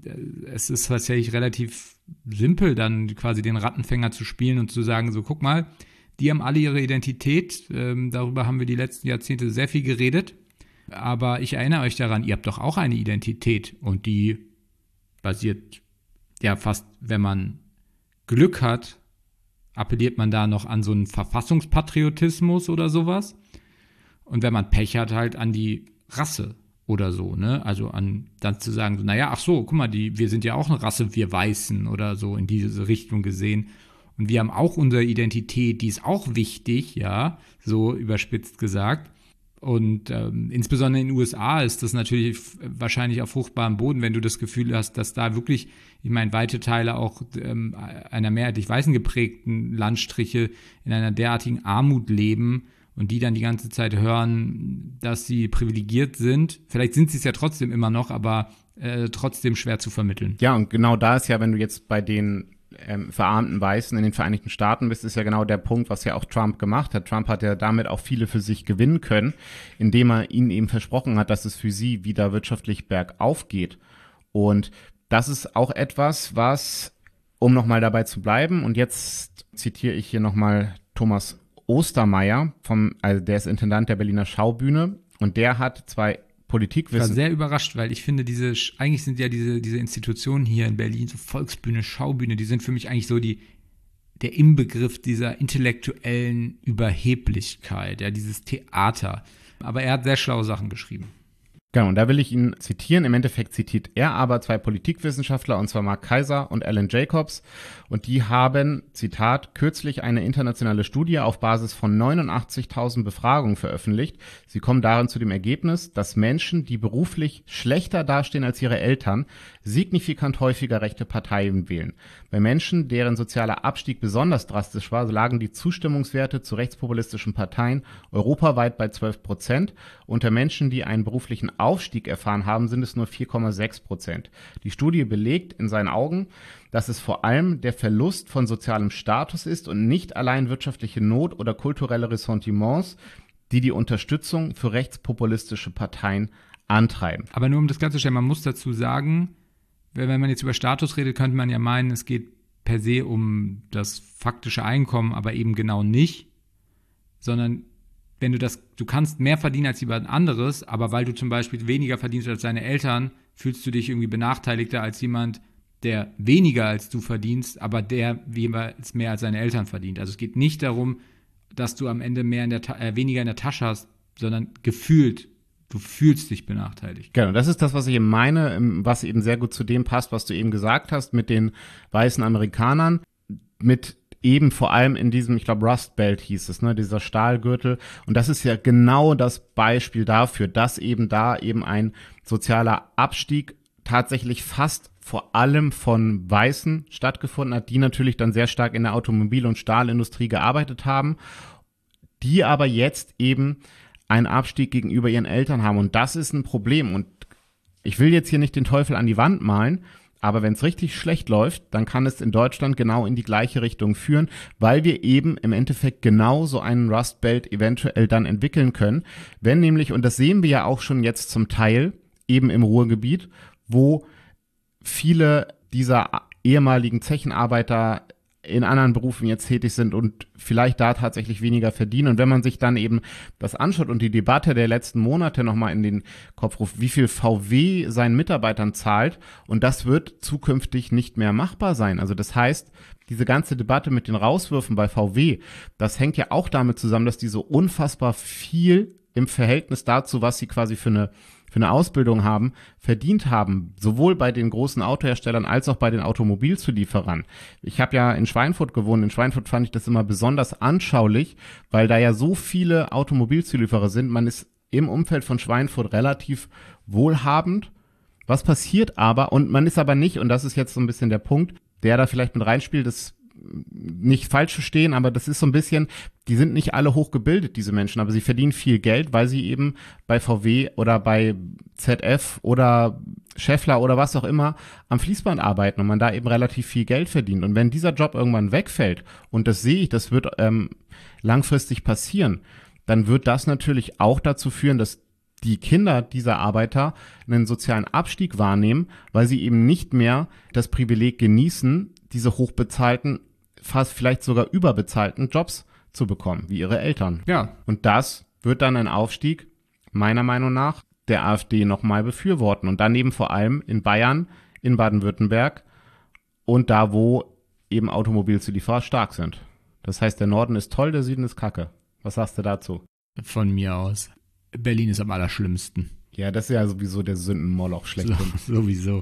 es ist tatsächlich relativ simpel, dann quasi den Rattenfänger zu spielen und zu sagen, so guck mal, die haben alle ihre Identität, darüber haben wir die letzten Jahrzehnte sehr viel geredet, aber ich erinnere euch daran, ihr habt doch auch eine Identität und die basiert ja fast, wenn man Glück hat, appelliert man da noch an so einen Verfassungspatriotismus oder sowas. Und wenn man Pech hat, halt an die Rasse oder so, ne? Also an dann zu sagen, so, naja, ach so, guck mal, wir sind ja auch eine Rasse, wir Weißen oder so in diese Richtung gesehen. Und wir haben auch unsere Identität, die ist auch wichtig, ja, so überspitzt gesagt. Und insbesondere in den USA ist das natürlich wahrscheinlich auf fruchtbarem Boden, wenn du das Gefühl hast, dass da wirklich, ich meine, weite Teile auch einer mehrheitlich weißen geprägten Landstriche in einer derartigen Armut leben und die dann die ganze Zeit hören, dass sie privilegiert sind. Vielleicht sind sie es ja trotzdem immer noch, aber trotzdem schwer zu vermitteln. Ja, und genau da ist ja, wenn du jetzt bei den verarmten Weißen in den Vereinigten Staaten bist, ist ja genau der Punkt, was ja auch Trump gemacht hat. Trump hat ja damit auch viele für sich gewinnen können, indem er ihnen eben versprochen hat, dass es für sie wieder wirtschaftlich bergauf geht. Und das ist auch etwas, was, um nochmal dabei zu bleiben, und jetzt zitiere ich hier nochmal Thomas Ostermeier, der ist Intendant der Berliner Schaubühne, und der hat zwei Politikwissen. Ich war sehr überrascht, weil ich finde, eigentlich sind ja diese Institutionen hier in Berlin, so Volksbühne, Schaubühne, die sind für mich eigentlich so der Inbegriff dieser intellektuellen Überheblichkeit, ja, dieses Theater. Aber er hat sehr schlaue Sachen geschrieben. Genau, und da will ich ihn zitieren. Im Endeffekt zitiert er aber zwei Politikwissenschaftler, und zwar Mark Kaiser und Alan Jacobs. Und die haben, Zitat, kürzlich eine internationale Studie auf Basis von 89.000 Befragungen veröffentlicht. Sie kommen darin zu dem Ergebnis, dass Menschen, die beruflich schlechter dastehen als ihre Eltern, signifikant häufiger rechte Parteien wählen. Bei Menschen, deren sozialer Abstieg besonders drastisch war, lagen die Zustimmungswerte zu rechtspopulistischen Parteien europaweit bei 12%. Unter Menschen, die einen beruflichen Aufstieg erfahren haben, sind es nur 4,6%. Die Studie belegt in seinen Augen, dass es vor allem der Verlust von sozialem Status ist und nicht allein wirtschaftliche Not oder kulturelle Ressentiments, die die Unterstützung für rechtspopulistische Parteien antreiben. Aber nur um das Ganze zu stellen, man muss dazu sagen, wenn man jetzt über Status redet, könnte man ja meinen, es geht per se um das faktische Einkommen, aber eben genau nicht, sondern wenn du kannst mehr verdienen als jemand anderes, aber weil du zum Beispiel weniger verdienst als deine Eltern, fühlst du dich irgendwie benachteiligter als jemand, der weniger als du verdienst, aber der jeweils mehr als seine Eltern verdient. Also es geht nicht darum, dass du am Ende weniger in der Tasche hast, sondern gefühlt, du fühlst dich benachteiligt. Genau, das ist das, was ich eben meine, was eben sehr gut zu dem passt, was du eben gesagt hast, mit den weißen Amerikanern, mit eben vor allem in diesem, ich glaube Rust Belt hieß es, ne, dieser Stahlgürtel. Und das ist ja genau das Beispiel dafür, dass eben da eben ein sozialer Abstieg tatsächlich fast vor allem von Weißen stattgefunden hat, die natürlich dann sehr stark in der Automobil- und Stahlindustrie gearbeitet haben, die aber jetzt eben einen Abstieg gegenüber ihren Eltern haben. Und das ist ein Problem. Und ich will jetzt hier nicht den Teufel an die Wand malen, aber wenn es richtig schlecht läuft, dann kann es in Deutschland genau in die gleiche Richtung führen, weil wir eben im Endeffekt genau so einen Rust Belt eventuell dann entwickeln können. Wenn nämlich, und das sehen wir ja auch schon jetzt zum Teil, eben im Ruhrgebiet, wo viele dieser ehemaligen Zechenarbeiter in anderen Berufen jetzt tätig sind und vielleicht da tatsächlich weniger verdienen. Und wenn man sich dann eben das anschaut und die Debatte der letzten Monate nochmal in den Kopf ruft, wie viel VW seinen Mitarbeitern zahlt, und das wird zukünftig nicht mehr machbar sein. Also das heißt, diese ganze Debatte mit den Rauswürfen bei VW, das hängt ja auch damit zusammen, dass die so unfassbar viel im Verhältnis dazu, was sie quasi für eine Ausbildung haben, verdient haben, sowohl bei den großen Autoherstellern als auch bei den Automobilzulieferern. Ich habe ja in Schweinfurt gewohnt. In Schweinfurt fand ich das immer besonders anschaulich, weil da ja so viele Automobilzulieferer sind. Man ist im Umfeld von Schweinfurt relativ wohlhabend. Was passiert aber, und man ist aber nicht, und das ist jetzt so ein bisschen der Punkt, der da vielleicht mit reinspielt, das nicht falsch verstehen, aber das ist so ein bisschen, die sind nicht alle hochgebildet, diese Menschen, aber sie verdienen viel Geld, weil sie eben bei VW oder bei ZF oder Schaeffler oder was auch immer am Fließband arbeiten und man da eben relativ viel Geld verdient. Und wenn dieser Job irgendwann wegfällt, und das sehe ich, das wird langfristig passieren, dann wird das natürlich auch dazu führen, dass die Kinder dieser Arbeiter einen sozialen Abstieg wahrnehmen, weil sie eben nicht mehr das Privileg genießen, diese hochbezahlten, fast vielleicht sogar überbezahlten Jobs zu bekommen, wie ihre Eltern. Ja. Und das wird dann ein Aufstieg, meiner Meinung nach, der AfD nochmal befürworten. Und dann eben vor allem in Bayern, in Baden-Württemberg und da, wo eben Automobilzulieferer stark sind. Das heißt, der Norden ist toll, der Süden ist kacke. Was sagst du dazu? Von mir aus. Berlin ist am allerschlimmsten. Ja, das ist ja sowieso der Sündenmoloch schlechthin. Sowieso.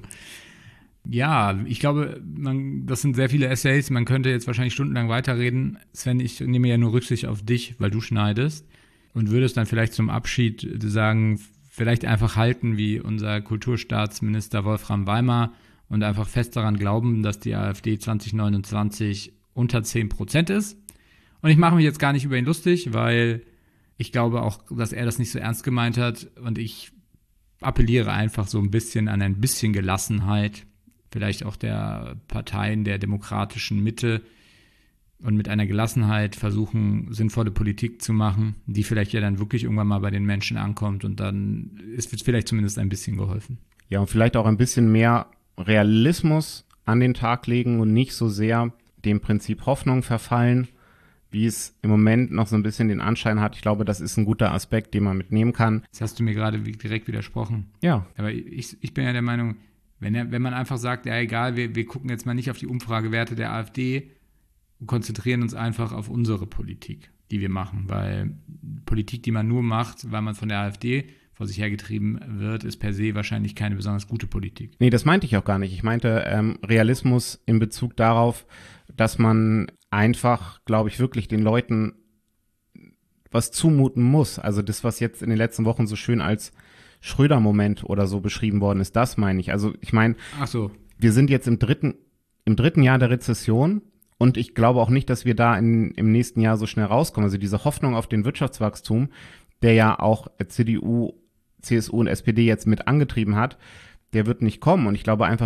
Ja, ich glaube, das sind sehr viele Essays. Man könnte jetzt wahrscheinlich stundenlang weiterreden. Sven, ich nehme ja nur Rücksicht auf dich, weil du schneidest. Und würde es dann vielleicht zum Abschied sagen, vielleicht einfach halten wie unser Kulturstaatsminister Wolfram Weimar und einfach fest daran glauben, dass die AfD 2029 unter 10% ist. Und ich mache mich jetzt gar nicht über ihn lustig, weil ich glaube auch, dass er das nicht so ernst gemeint hat. Und ich appelliere einfach so ein bisschen an ein bisschen Gelassenheit, vielleicht auch der Parteien der demokratischen Mitte, und mit einer Gelassenheit versuchen, sinnvolle Politik zu machen, die vielleicht ja dann wirklich irgendwann mal bei den Menschen ankommt, und dann wird vielleicht zumindest ein bisschen geholfen. Ja, und vielleicht auch ein bisschen mehr Realismus an den Tag legen und nicht so sehr dem Prinzip Hoffnung verfallen, wie es im Moment noch so ein bisschen den Anschein hat. Ich glaube, das ist ein guter Aspekt, den man mitnehmen kann. Jetzt hast du mir gerade direkt widersprochen. Ja. Aber ich bin ja der Meinung, wenn man einfach sagt, ja egal, wir gucken jetzt mal nicht auf die Umfragewerte der AfD und konzentrieren uns einfach auf unsere Politik, die wir machen. Weil Politik, die man nur macht, weil man von der AfD vor sich hergetrieben wird, ist per se wahrscheinlich keine besonders gute Politik. Nee, das meinte ich auch gar nicht. Ich meinte Realismus in Bezug darauf, dass man einfach, glaube ich, wirklich den Leuten was zumuten muss. Also das, was jetzt in den letzten Wochen so schön als Schröder-Moment oder so beschrieben worden ist. Das meine ich. Also ich meine, Ach so. wir sind jetzt im dritten Jahr der Rezession und ich glaube auch nicht, dass wir da im nächsten Jahr so schnell rauskommen. Also diese Hoffnung auf den Wirtschaftswachstum, der ja auch CDU, CSU und SPD jetzt mit angetrieben hat, der wird nicht kommen. Und ich glaube einfach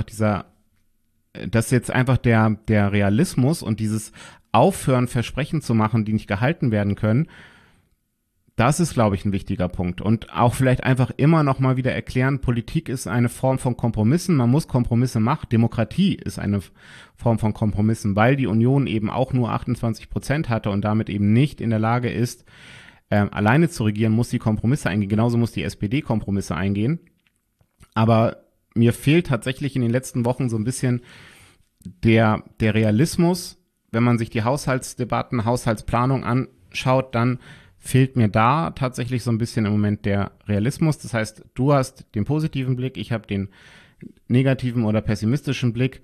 dass jetzt einfach der Realismus und dieses Aufhören, Versprechen zu machen, die nicht gehalten werden können, das ist, glaube ich, ein wichtiger Punkt. Und auch vielleicht einfach immer noch mal wieder erklären, Politik ist eine Form von Kompromissen. Man muss Kompromisse machen. Demokratie ist eine Form von Kompromissen, weil die Union eben auch nur 28% hatte und damit eben nicht in der Lage ist, alleine zu regieren, muss sie Kompromisse eingehen. Genauso muss die SPD Kompromisse eingehen. Aber mir fehlt tatsächlich in den letzten Wochen so ein bisschen der Realismus. Wenn man sich die Haushaltsdebatten, Haushaltsplanung anschaut, dann fehlt mir da tatsächlich so ein bisschen im Moment der Realismus. Das heißt, du hast den positiven Blick, ich habe den negativen oder pessimistischen Blick.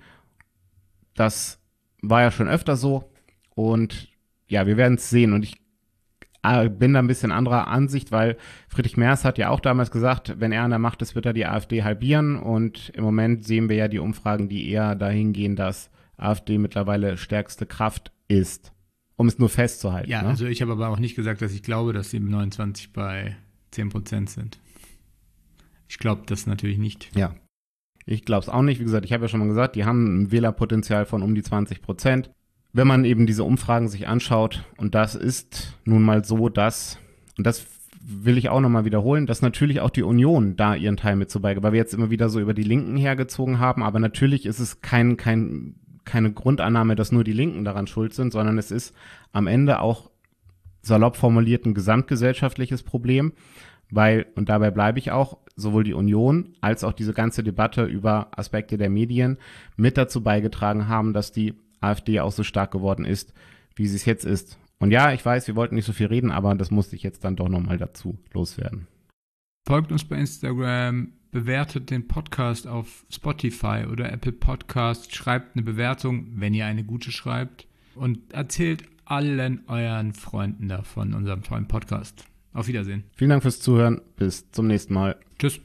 Das war ja schon öfter so und ja, wir werden es sehen. Und ich bin da ein bisschen anderer Ansicht, weil Friedrich Merz hat ja auch damals gesagt, wenn er an der Macht ist, wird er die AfD halbieren. Und im Moment sehen wir ja die Umfragen, die eher dahin gehen, dass AfD mittlerweile stärkste Kraft ist. Um es nur festzuhalten. Ja, ne? also ich habe aber auch nicht gesagt, dass ich glaube, dass sie im 29 bei 10% sind. Ich glaube das natürlich nicht. Ja, ich glaube es auch nicht. Wie gesagt, ich habe ja schon mal gesagt, die haben ein Wählerpotenzial von um die 20%. Wenn man eben diese Umfragen sich anschaut, und das ist nun mal so, und das will ich auch nochmal wiederholen, dass natürlich auch die Union da ihren Teil mit zu beiträgt, weil wir jetzt immer wieder so über die Linken hergezogen haben, aber natürlich ist es keine Grundannahme, dass nur die Linken daran schuld sind, sondern es ist am Ende auch salopp formuliert ein gesamtgesellschaftliches Problem, weil, und dabei bleibe ich auch, sowohl die Union als auch diese ganze Debatte über Aspekte der Medien mit dazu beigetragen haben, dass die AfD auch so stark geworden ist, wie sie es jetzt ist. Und ja, ich weiß, wir wollten nicht so viel reden, aber das musste ich jetzt dann doch nochmal dazu loswerden. Folgt uns bei Instagram, bewertet den Podcast auf Spotify oder Apple Podcast, schreibt eine Bewertung, wenn ihr eine gute schreibt und erzählt allen euren Freunden davon, unserem tollen Podcast. Auf Wiedersehen. Vielen Dank fürs Zuhören. Bis zum nächsten Mal. Tschüss.